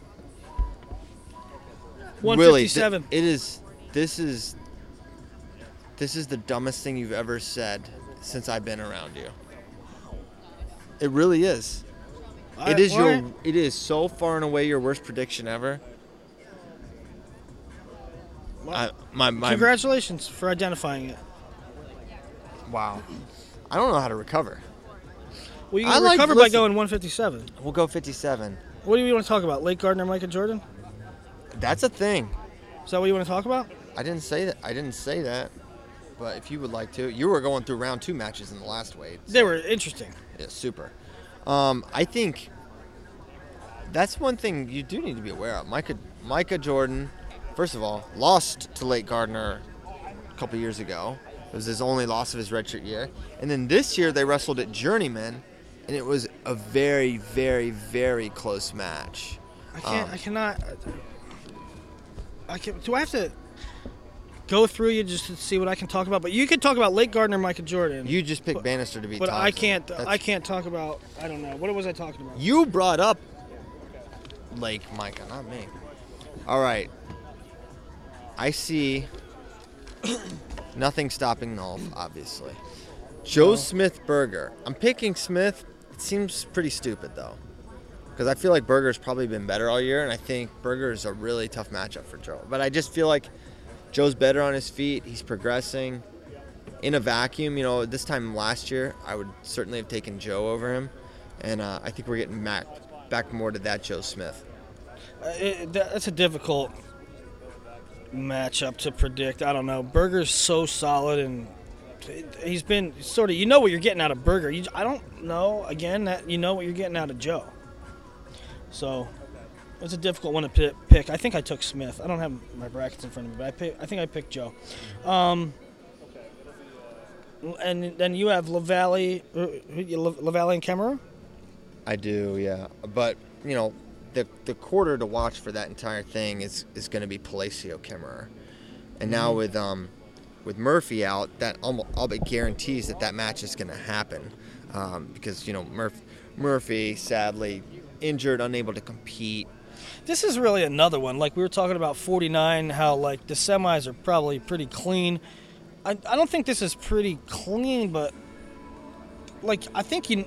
one Willie, fifty-seven. th- it is. This is. This is the dumbest thing you've ever said since I've been around you. It really is. I- It is all your. right. It is so far and away your worst prediction ever. Well, I, my my. Congratulations for identifying it. Wow. I don't know how to recover. Well, you I can like- recover by listen- going one fifty-seven. We'll go fifty-seven. What do you want to talk about? Lake Gardner, Micah Jordan? That's a thing. Is that what you want to talk about? I didn't say that. I didn't say that. But if you would like to, you were going through round two matches in the last weight. They were interesting. Yeah, super. Um, I think that's one thing you do need to be aware of. Micah, Micah Jordan, first of all, lost to Lake Gardner a couple years ago. It was his only loss of his redshirt year. And then this year they wrestled at Journeyman, and it was a very, very, very close match. I can't. Um, I cannot. I can. Do I have to go through you just to see what I can talk about? But you can talk about Lake Gardner, Micah Jordan. You just picked but, Bannister to beat But Thompson. I can't. That's- I can't talk about. I don't know. What was I talking about? You brought up Lake Micah, not me. All right. I see nothing stopping Nolf, obviously. Joe No. Smith Berger. I'm picking Smith. It seems pretty stupid, though. Because I feel like Berger's probably been better all year, and I think Berger is a really tough matchup for Joe. But I just feel like Joe's better on his feet. He's progressing. In a vacuum, you know, this time last year, I would certainly have taken Joe over him. And uh, I think we're getting back, back more to that Joe Smith. Uh, it, that, that's a difficult matchup to predict. I don't know. Berger's so solid, and he's been sort of. You know what you're getting out of Berger. You, I don't know. Again, that you know what you're getting out of Joe. So it's a difficult one to pi- pick. I think I took Smith. I don't have my brackets in front of me, but I pick, I think I picked Joe. Um, and then you have LaValle, uh, who you- La- LaValle and Kemmerer. I do, yeah. But, you know, the the quarter to watch for that entire thing is, is going to be Palacio Kemmerer. And now with um with Murphy out, that almost all but guarantees that that match is going to happen. Um, because, you know, Murph, Murphy, sadly, injured, unable to compete. This is really another one. Like we were talking about forty-nine, how like the semis are probably pretty clean. I, I don't think this is pretty clean, but like I think you,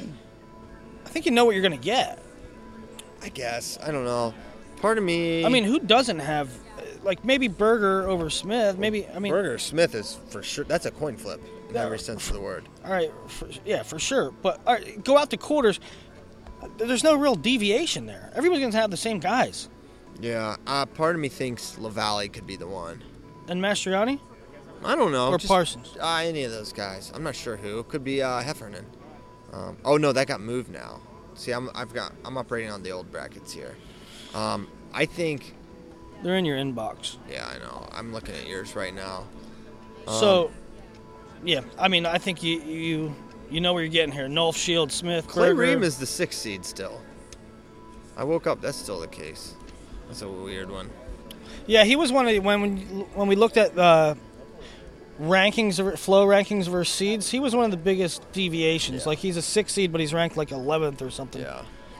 I think you know what you're gonna get. I guess. I don't know. Part of me... I mean, who doesn't have, like maybe Berger over Smith? Maybe I mean, Berger Smith is for sure... That's a coin flip in Yeah. every sense of the word. all right, for, yeah, for sure. But all right, go out to quarters. There's no real deviation there. Everybody's gonna have the same guys. Yeah. Uh, part of me thinks LaValle could be the one. And Mastriani I don't know. or just- Parsons. Uh, any of those guys. I'm not sure who. It could be uh, Heffernan. Um, oh no, that got moved now. See, I'm I've got I'm operating on the old brackets here. Um, I think. They're in your inbox. Yeah, I know. I'm looking at yours right now. Um, So, yeah, I mean, I think you you you know where you're getting here. Nolf, Shield, Smith, Clay Berger. Ream is the sixth seed still. I woke up. That's still the case. That's a weird one. Yeah, he was one of the, when when when we looked at uh, rankings, flow rankings versus seeds. He was one of the biggest deviations. Yeah. Like he's a six seed, but he's ranked like eleventh or something. Yeah.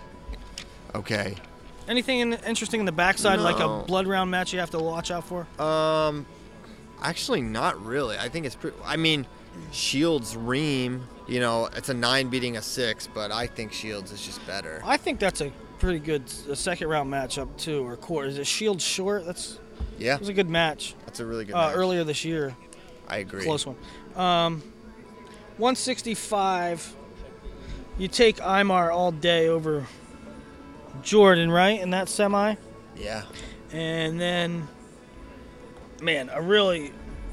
Okay. Anything in, interesting in the backside, like No. a blood round match you have to watch out for? Um, actually, not really. I think it's pretty. I mean, Shields Ream. You know, it's a nine beating a six, but I think Shields is just better. I think that's a pretty good a second round matchup too, or quarter. Is it Shield short? That's Yeah, it was a good match that's a really good uh, match. earlier this year. I agree. Close one. Um, one sixty-five. You take Imar all day over Jordan, right? In that semi, Yeah. and then, man, a really,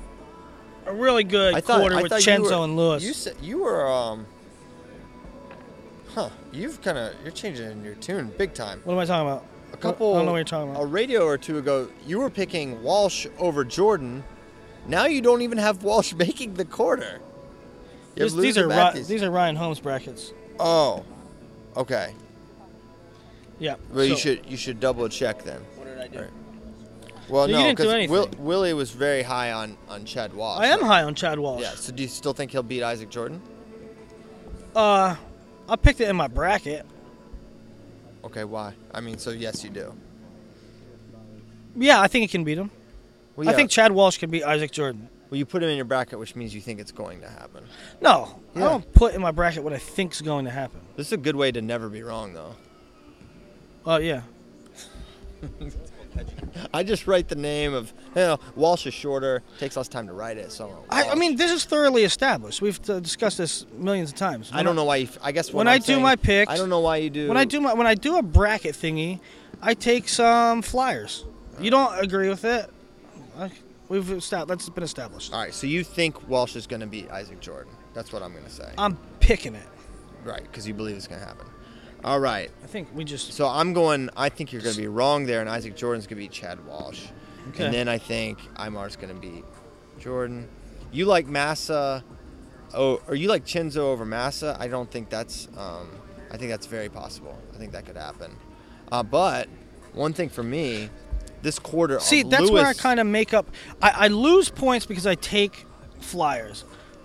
a really good I thought, quarter I with thought you Chenzo were- and Lewis. You said you were um. Huh. You've kind of you're changing your tune big time. What am I talking about? A couple. I don't know what you're talking about. A radio or two ago, you were picking Walsh over Jordan. Now you don't even have Walsh making the quarter. You have This- these Loser are Ri- Matthews. these are Ryan Holmes brackets. Oh. Okay. Yeah. Well, you so- should you should double check then. What did I do? All right. Well, You no, didn't do because anything. Will, Willie was very high on on Chad Walsh. I am so- high on Chad Walsh. Yeah. So do you still think he'll beat Isaac Jordan? Uh, I picked it in my bracket. Okay. Why? I mean, so yes, you do. Yeah, I think he can beat him. Well, I yeah. think Chad Walsh can beat Isaac Jordan. Well, you put him in your bracket, which means you think it's going to happen. No, Yeah. I don't put in my bracket what I think's going to happen. This is a good way to never be wrong, though. Oh yeah. I just write the name of You know, Walsh is shorter, takes less time to ride it. So I, I mean, this is thoroughly established. We've uh, discussed this millions of times. When I don't know why. You, I guess when I'm I do saying, my picks, I don't know why you do. When I do my when I do a bracket thingy, I take some flyers. You don't agree with it? I, we've established. That's been established. All right. So you think Walsh is going to beat Isaac Jordan? That's what I'm going to say. I'm picking it. Right, because you believe it's going to happen. All right. I think we just. So I'm going. I think you're going to be wrong there, and Isaac Jordan's going to beat Chad Walsh. Okay. And then I think Imar's going to beat Jordan. You like Massa, oh, or you like Chenzo over Massa? I don't think that's. Um, I think that's very possible. I think that could happen. Uh, but one thing for me, this quarter. See, of that's Lewis, where I kind of make up. I, I lose points because I take flyers,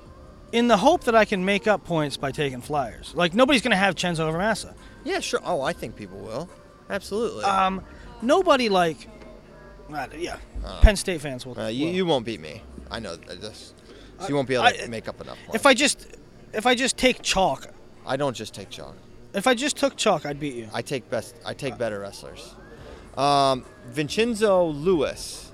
in the hope that I can make up points by taking flyers. Like nobody's going to have Chenzo over Massa. Yeah, sure. Oh, I think people will. Absolutely. Um, nobody like. Uh, yeah, Uh, Penn State fans will. uh, you, will. you won't beat me. I know this. So you won't be able to I- make up enough points. If I just, if I just take chalk, I don't just take chalk. if I just took chalk, I'd beat you. I take best. I take better wrestlers. Um, Vincenzo Lewis.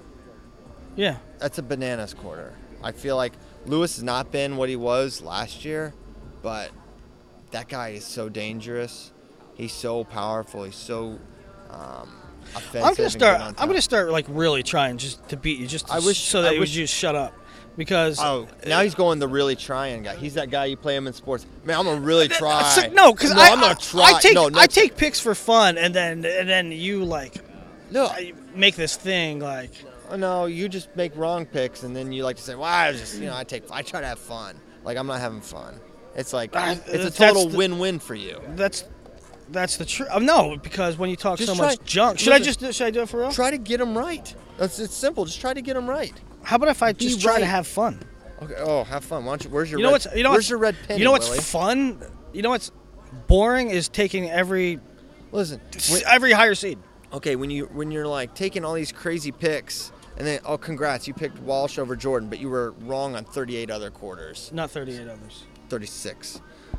Yeah. That's a bananas quarter. I feel like Lewis has not been what he was last year, but that guy is so dangerous. He's so powerful. He's so um, offensive. I'm gonna and start. good on I'm top. gonna start like really trying just to beat you, just to I wish- so that I you would wish- just shut up, because Oh, now he's going the really trying guy. He's that guy you play him in sports. Man, I'm gonna really try. So- no, because no, I, I'm gonna I- try. I take no, no, I take picks for fun, and then and then you like no, I make this thing like. no. You just make wrong picks, and then you like to say, "Well, I was just, you know, I take, I try to have fun." Like I'm not having fun. It's like Uh, it's a that's total the- win-win for you. That's that's the truth. Um, no, because when you talk Just so try- much junk, should I listen, just do- should I do it for real? Try to get them right. That's it's simple. Just try to get them right. How about if I Be just try to right. have fun? Okay. Oh, have fun. Why don't you? Where's your? You know red, what's you know Where's what's, your red penny? You know what's Willie? fun? You know what's boring is taking every Listen. When, every higher seed. okay, when you when you're like taking all these crazy picks, and then oh, congrats, you picked Walsh over Jordan, but you were wrong on thirty-eight other quarters. Not thirty-eight others. thirty-six.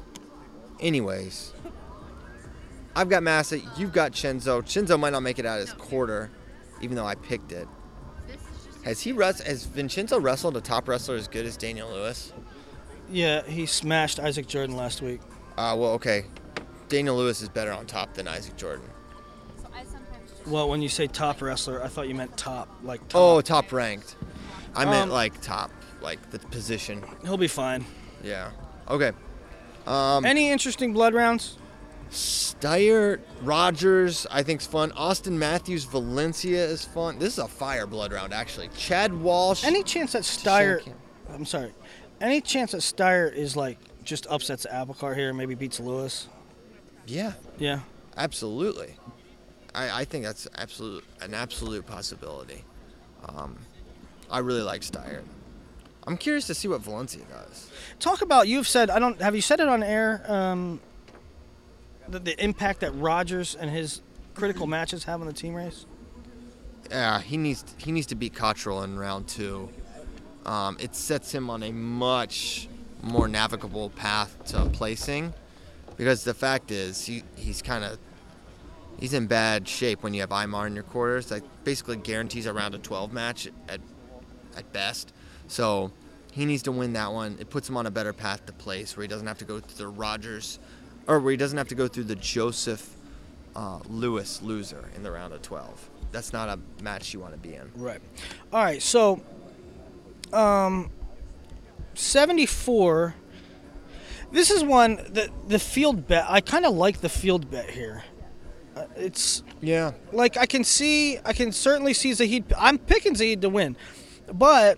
Anyways, I've got Massa. You've got Chenzo. Chenzo might not make it out of his quarter, even though I picked it. Has he rest? Has Vincenzo wrestled a top wrestler as good as Daniel Lewis? Yeah, he smashed Isaac Jordan last week. Uh, well, okay. Daniel Lewis is better on top than Isaac Jordan. Well, when you say top wrestler, I thought you meant top, like top. Oh, top ranked. I meant Um, like top, like the position. He'll be fine. Yeah. Okay. Um, Any interesting blood rounds? Steyer, Rogers, I think's fun. Austin Matthews, Valencia is fun. This is a fire blood round, actually. Chad Walsh. Any chance that Steyer? Shank- I'm sorry. Any chance that Steyer is like just upsets Applecart here and maybe beats Lewis? Yeah, Yeah. absolutely. I, I think that's absolute an absolute possibility. Um, I really like Steyer. I'm curious to see what Valencia does. Talk about you've said I don't have you said it on air um, the, the impact that Rogers and his critical matches have on the team race. Yeah, he needs he needs to beat Cottrell in round two. Um, it sets him on a much more navigable path to placing, because the fact is he he's kind of he's in bad shape when you have Imar in your quarters. That basically guarantees a round of twelve match at at best. So he needs to win that one. It puts him on a better path to place, where he doesn't have to go through the Rogers, or where he doesn't have to go through the Joseph uh, Lewis loser in the round of twelve. That's not a match you want to be in. Right. All right. So, um, seventy-four. This is one that the field bet. I kind of like the field bet here. Uh, it's Yeah. like I can see, I can certainly see Zahid. I'm picking Zahid to win, but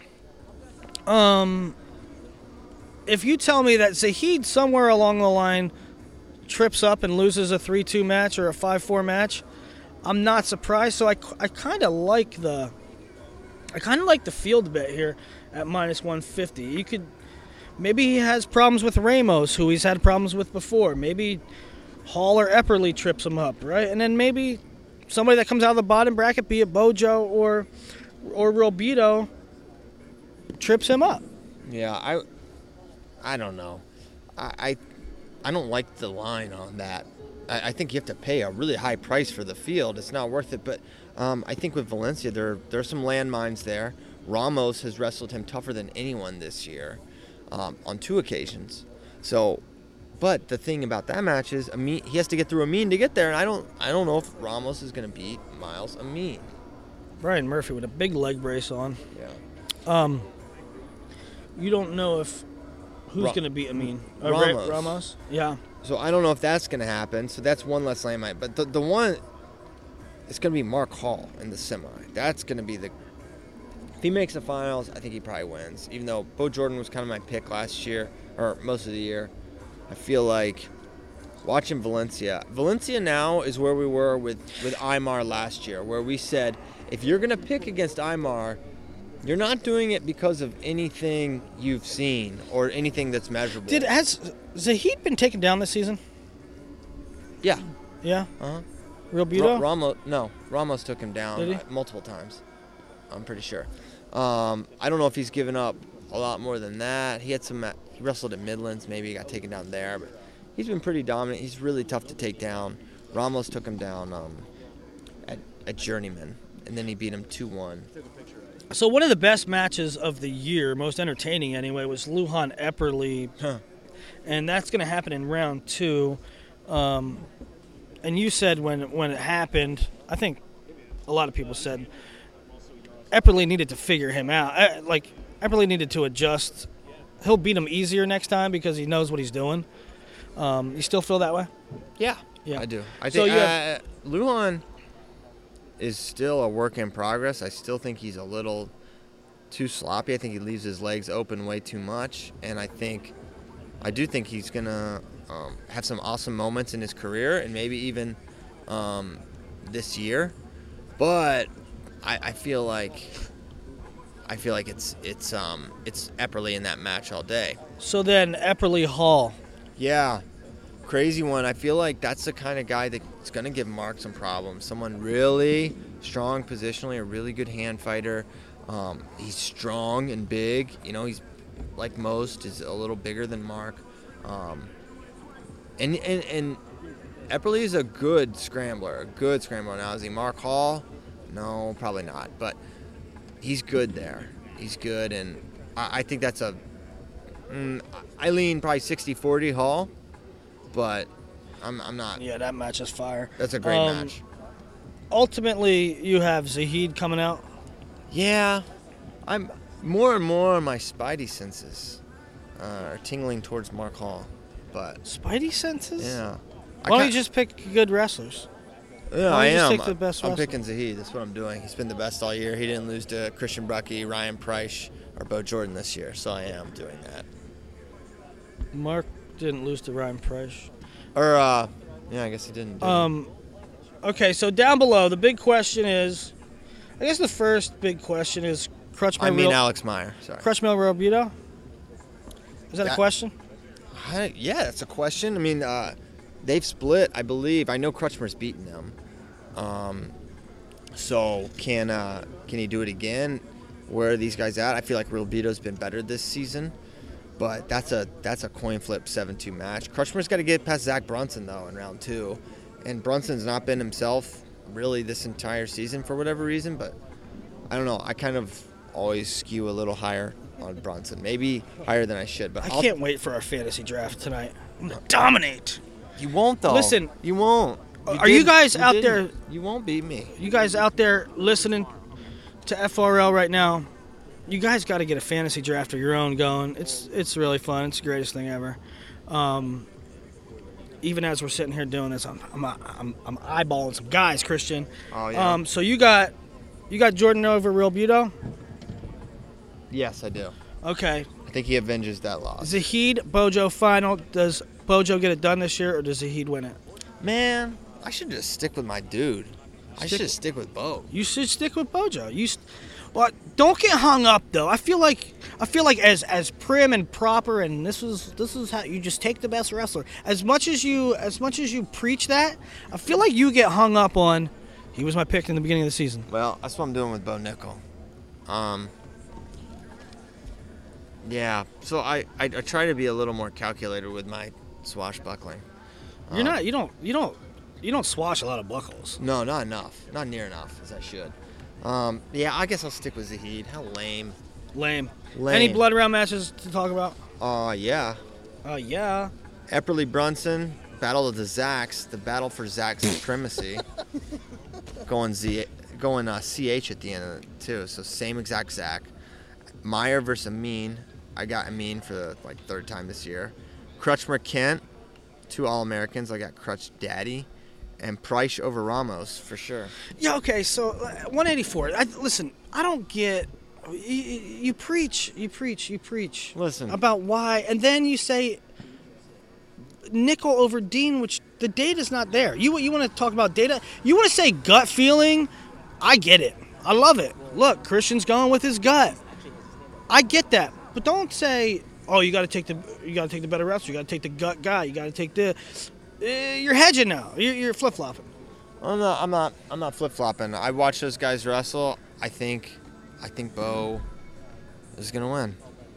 um, if you tell me that Zahid somewhere along the line trips up and loses a three two match or a five four match, I'm not surprised. So I, I kind of like the I kind of like the field bet here at minus one fifty. You could maybe he has problems with Ramos, who he's had problems with before. Maybe Hall or Epperly trips him up, right? And then maybe somebody that comes out of the bottom bracket, be it Bojo or or Robito, trips him up. Yeah, I I don't know. I I, I don't like the line on that. I, I think you have to pay a really high price for the field. It's not worth it. But Um, I think with Valencia, there there are some landmines there. Ramos has wrestled him tougher than anyone this year, um, on two occasions. So, but the thing about that match is, Amin, he has to get through Amin to get there, and I don't I don't know if Ramos is going to beat Miles Amin. Brian Murphy with a big leg brace on. Yeah. Um, you don't know if who's Ra- going to beat Amin. Uh, Ramos. Ra- Ramos. Yeah. So I don't know if that's going to happen. So that's one less landmine. But the the one, it's going to be Mark Hall in the semi. That's going to be the. If he makes the finals, I think he probably wins. Even though Bo Jordan was kind of my pick last year, or most of the year, I feel like watching Valencia. Valencia now is where we were with, with Aymar last year, where we said, if you're going to pick against Aymar, you're not doing it because of anything you've seen or anything that's measurable. Did has Zahid been taken down this season? Yeah. Yeah. Uh-huh. Real Buto? Ra- Ramos, no, Ramos took him down Did he? uh, multiple times. I'm pretty sure. Um, I don't know if he's given up a lot more than that. He had some. ma- He wrestled at Midlands. Maybe he got taken down there, but he's been pretty dominant. He's really tough to take down. Ramos took him down um, at at Journeyman, and then he beat him two one. So one of the best matches of the year, most entertaining anyway, was Lujan Epperly, Huh. and that's going to happen in round two. Um, and you said when when it happened, I think a lot of people said Epperly needed to figure him out. Uh, like Epperly needed to adjust. He'll beat him easier next time because he knows what he's doing. Um, you still feel that way? Yeah, Yeah. I do. I So think you uh, have- Lujan is still a work in progress. I still think he's a little too sloppy. I think he leaves his legs open way too much, and I think I do think he's gonna um, have some awesome moments in his career, and maybe even um, this year. But I, I feel like I feel like it's it's um it's Epperly in that match all day. So then Epperly Hall. Yeah, crazy one. I feel like that's the kind of guy that's going to give Mark some problems. Someone really strong positionally, a really good hand fighter. Um, he's strong and big. You know, he's like most is a little bigger than Mark. Um, and and and Epperly is a good scrambler, a good scrambler. Now is he Mark Hall? No, probably not. But he's good there. He's good, and I, I think that's a. Mm, I lean probably sixty forty Hall, but I'm I'm not. Yeah, that match is fire. That's a great Um, match. Ultimately, you have Zahid coming out. Yeah, I'm more and more my spidey senses uh, are tingling towards Mark Hall, but Spidey senses? yeah. Why don't I you just pick good wrestlers? Yeah, why I don't you just am. take the best I'm wrestler? picking Zahid. That's what I'm doing. He's been the best all year. He didn't lose to Christian Brucky, Ryan Price, or Bo Jordan this year, so I am doing that. Mark didn't lose to Ryan Price. Or, uh, yeah, I guess he didn't. did he? Um, okay, so down below, the big question is, I guess the first big question is Crutchmill. I mean Real, Alex Meyer. Sorry. Crutchmill Robuto. Is that a That- question? I, yeah, that's a question. I mean, uh, they've split, I believe. I know Crutchmer's beaten them. Um, so can uh, can he do it again? Where are these guys at? I feel like Real Bito's been better this season, but that's a that's a coin flip seven two match. Crutchmer's got to get past Zach Brunson though in round two, and Brunson's not been himself really this entire season for whatever reason. But I don't know. I kind of always skew a little higher on Brunson, maybe higher than I should. But I I'll- can't wait for our fantasy draft tonight. I'm gonna dominate. You won't though. Listen, you won't. are you didn't- guys out didn't. there- You won't beat me. You guys out there listening to F R L right now, you guys got to get a fantasy draft of your own going. It's it's really fun. It's the greatest thing ever. Um, even as we're sitting here doing this, I'm I'm I'm, I'm eyeballing some guys, Christian. Oh yeah. Um, so you got you got Jordan over Real Buto. yes, I do. Okay. I think he avenges that loss. Zahid Bojo final. Does Bojo get it done this year, or does Zahid win it? Man, I should just stick with my dude. I Stick- should just stick with Bo. You should stick with Bojo. You, st- well, don't get hung up though. I feel like I feel like as as prim and proper, and this is this is how you just take the best wrestler. As much as you as much as you preach that, I feel like you get hung up on. He was my pick in the beginning of the season. Well, that's what I'm doing with Bo Nickel. Um. Yeah, so I, I I try to be a little more calculated with my swashbuckling. You're Um, not. You don't. You don't. you don't swash a lot of buckles. No, not enough. Not near enough as I should. Um, yeah, I guess I'll stick with Zahid. How lame. Lame. Lame. Any blood round matches to talk about? Uh, yeah. Uh, yeah. Epperly Brunson, Battle of the Zacks, the battle for Zack supremacy. going Z, going uh, C H at the end of it too. So same exact Zack. Meyer versus Amin. I got Amin for the like third time this year. Crutchmer Kent, two All-Americans. I got Crutch Daddy. And Price over Ramos, for sure. Yeah, okay, so uh, one eighty-four. I, listen, I don't get... You, you preach, you preach, you preach. Listen. About why, and then you say Nickel over Dean, which the data's not there. You, you want to talk about data? You want to say gut feeling? I get it. I love it. Look, Christian's going with his gut. I get that. But don't say, oh, you got to take the you got to take the better wrestler. You got to take the gut guy. You got to take the... Uh, you're hedging now. You're, you're flip flopping. I'm not. I'm not. I'm not flip flopping. I watch those guys wrestle. I think. I think Bo is gonna win.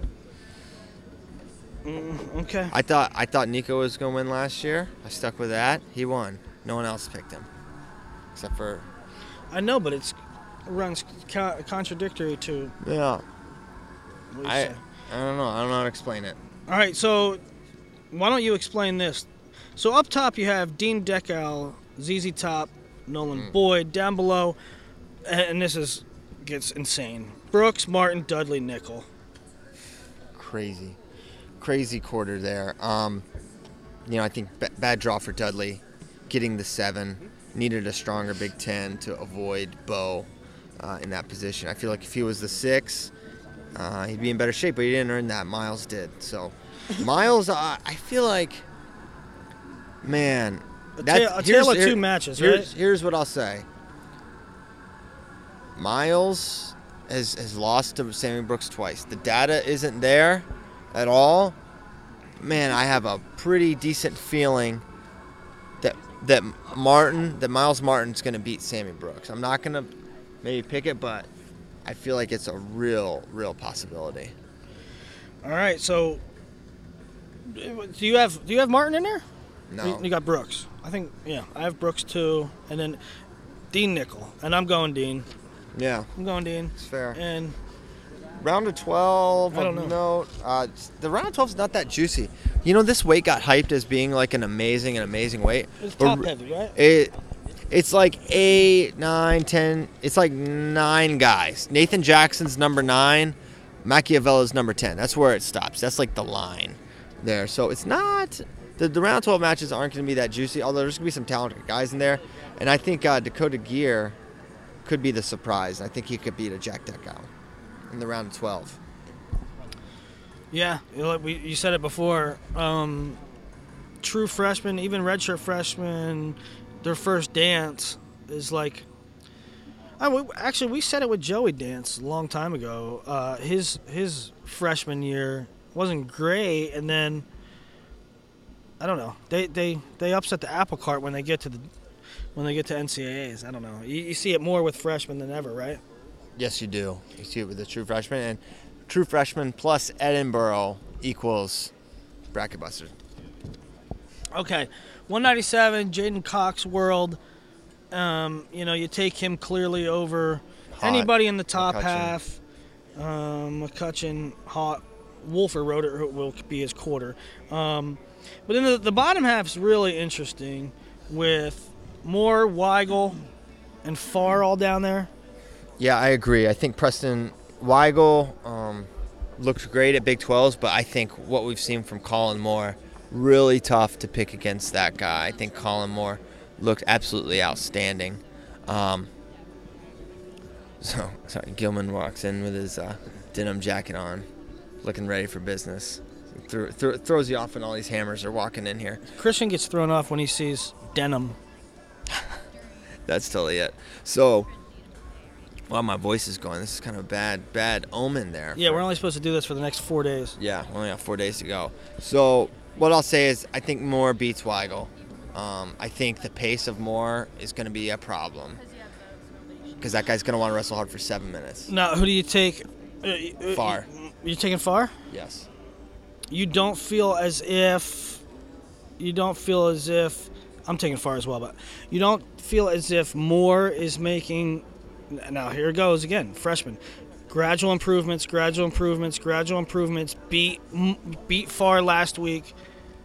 Mm, okay. I thought. I thought Nico was gonna win last year. I stuck with that. He won. No one else picked him, except for. I know, but it's runs co- contradictory to. Yeah. What you I. say. I don't know. I don't know how to explain it. All right, so why don't you explain this? So up top you have Dean Decal, Z Z Top, Nolan Mm. Boyd. Down below, and this is gets insane. Brooks, Martin, Dudley, Nickel. Crazy, crazy quarter there. Um, you know, I think b- bad draw for Dudley, getting the seven. Needed a stronger Big Ten to avoid Bo uh, in that position. I feel like if he was the six, uh, he'd be in better shape, but he didn't earn that. Miles did. So, Miles, uh, I feel like, man, A, that, ta- a here's- tale of here- two matches, right? here's, here's what I'll say. Miles has, has lost to Sammy Brooks twice. The data isn't there at all. Man, I have a pretty decent feeling that that Martin, that Miles Martin's going to beat Sammy Brooks. I'm not going to maybe pick it, but I feel like it's a real, real possibility. All right, so do you have do you have Martin in there? No. You, you got Brooks. I think yeah, I have Brooks too, and then Dean Nickel, and I'm going Dean. Yeah, I'm going Dean. it's fair. And Round of twelve, I don't of know. note, uh, the round of twelve is not that juicy. You know, this weight got hyped as being like an amazing, an amazing weight. it's but top heavy, right? It, it's like eight, nine, ten. It's like nine guys. Nathan Jackson's number nine. Machiavelli's number ten. That's where it stops. That's like the line there. So it's not the, the round twelve matches aren't going to be that juicy. Although there's going to be some talented guys in there, and I think uh, Dakota Gear could be the surprise. I think he could beat a Jack Decal in the round of twelve. Yeah, you know, we, you said it before. Um, true freshmen, even redshirt freshmen, their first dance is like. I, we, actually, we said it with Joey Dance a long time ago. Uh, his his freshman year wasn't great, and then I don't know. They they, they upset the apple cart when they get to the when they get to N C A As. I don't know. You, you see it more with freshmen than ever, right? Yes, you do. You see it with the true freshman, and true freshman plus Edinburgh equals bracket buster. Okay, one ninety-seven, Jaden Cox World. Um, you know, you take him clearly over Hot. anybody in the top McCutcheon. half. Um, McCutcheon, Hot, Wolfer wrote it will be his quarter. Um, but then the, the bottom half's really interesting with Moore, Weigel, and Farr all down there. Yeah, I agree. I think Preston Weigel um, looked great at Big twelves, but I think what we've seen from Colin Moore, really tough to pick against that guy. I think Colin Moore looked absolutely outstanding. Um, so, sorry, Gilman walks in with his uh, denim jacket on, looking ready for business. Thro- thro- throws you off when all these hammers are walking in here. Christian gets thrown off when he sees denim. That's totally it. So, well, my voice is going. This is kind of a bad, bad omen there. Yeah, for- we're only supposed to do this for the next four days. Yeah, we only got four days to go. So what I'll say is I think Moore beats Weigel. Um, I think the pace of Moore is going to be a problem because that guy's going to want to wrestle hard for seven minutes. Now, who do you take? Uh, uh, Farr. You taking Farr? Yes. You don't feel as if you don't feel as if I'm taking Far as well, but you don't feel as if Moore is making. Now here it goes again, freshman. Gradual improvements, gradual improvements, gradual improvements. Beat beat Far last week.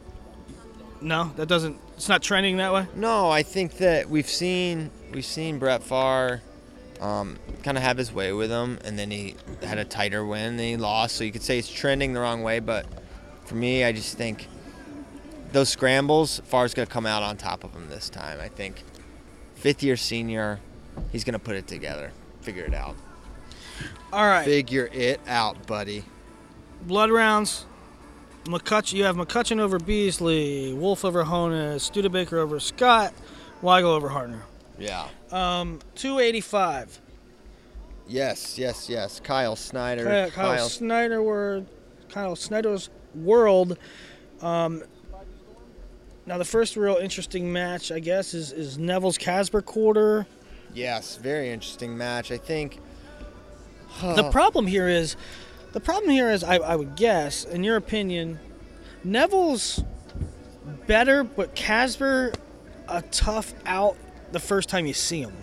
No, that doesn't. It's not trending that way. No, I think that we've seen we've seen Brett Favre um, kind of have his way with him, and then he had a tighter win, and then he lost. So you could say it's trending the wrong way, but for me, I just think those scrambles, Favre's going to come out on top of him this time. I think fifth-year senior, he's going to put it together, figure it out. All right. Figure it out, buddy. Blood rounds. McCutcheon, you have McCutcheon over Beasley, Wolf over Honus, Studebaker over Scott, Weigel over Hartner. Yeah. Um, two eighty-five. Yes, yes, yes. Kyle Snyder. Kyle, Kyle, Kyle Snyder word. Kyle Snyder's world. Um, now the first real interesting match, I guess, is is Neville's Casper quarter. Yes, very interesting match. I think. The problem here is. The problem here is, I, I would guess, in your opinion, Neville's better, but Casper a tough out the first time you see him.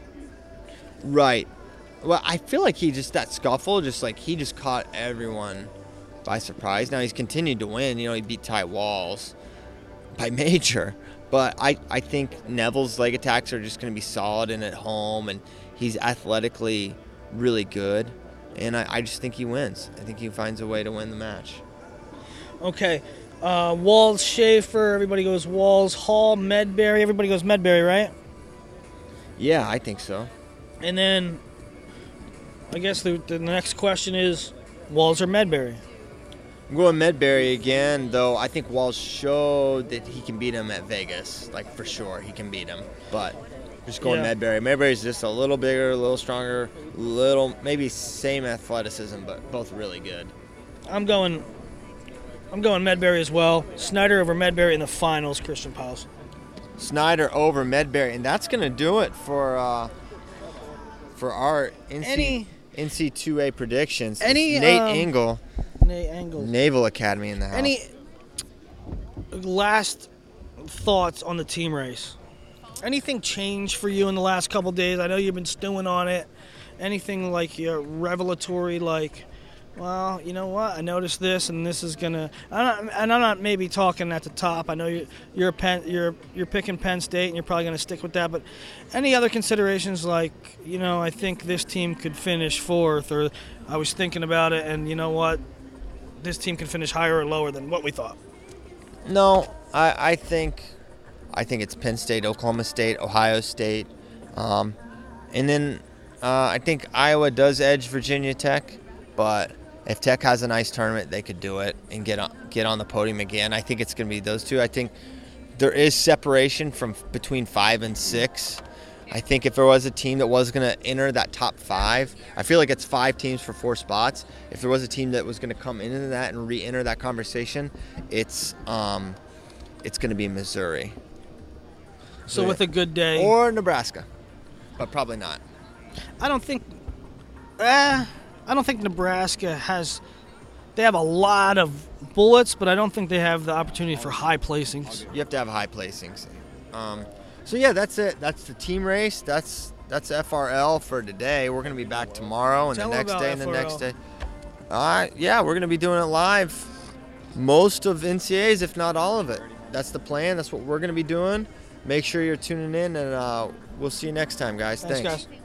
Right. Well, I feel like he just, that scuffle, just like he just caught everyone by surprise. Now he's continued to win. You know, he beat Ty Walls by major. But I, I think Neville's leg attacks are just going to be solid and at home, and he's athletically really good. And I, I just think he wins. I think he finds a way to win the match. Okay. Uh, Walls, Schaefer, everybody goes Walls. Hall, Medberry, everybody goes Medberry, right? Yeah, I think so. And then I guess the, the next question is Walls or Medberry? I'm going Medberry again, though I think Walls showed that he can beat him at Vegas. Like, for sure, he can beat him. But just going yeah. Medberry. Medberry's just a little bigger, a little stronger, little maybe same athleticism, but both really good. I'm going I'm going Medberry as well. Snyder over Medberry in the finals, Christian Pals. Snyder over Medberry, and that's going to do it for uh, for our N C, any, N C two A predictions. Any Nate um, Engel, Nate Engel, Naval Academy in the house. Any last thoughts on the team race? Anything change for you in the last couple days? I know you've been stewing on it. Anything like uh, revelatory, like, well, you know what? I noticed this, and this is gonna. I'm not, and I'm not maybe talking at the top. I know you're you're Penn, you're you're picking Penn State, and you're probably gonna stick with that. But any other considerations, like, you know, I think this team could finish fourth, or I was thinking about it, and you know what? This team can finish higher or lower than what we thought. No, I I think. I think it's Penn State, Oklahoma State, Ohio State. Um, and then uh, I think Iowa does edge Virginia Tech. But if Tech has a nice tournament, they could do it and get on, get on the podium again. I think it's going to be those two. I think there is separation from between five and six. I think if there was a team that was going to enter that top five, I feel like it's five teams for four spots. If there was a team that was going to come into that and re-enter that conversation, it's um, it's going to be Missouri. So with a good day. Or Nebraska, but probably not. I don't think uh, I don't think Nebraska has – they have a lot of bullets, but I don't think they have the opportunity for high placings. You have to have high placings. Um, so, yeah, that's it. That's the team race. That's that's F R L for today. We're going to be back tomorrow and Tell the next day and F R L. the next day. All right, yeah, we're going to be doing it live. Most of N C A As, if not all of it. That's the plan. That's what we're going to be doing. Make sure you're tuning in, and uh, we'll see you next time, guys. Thanks, Thanks. guys.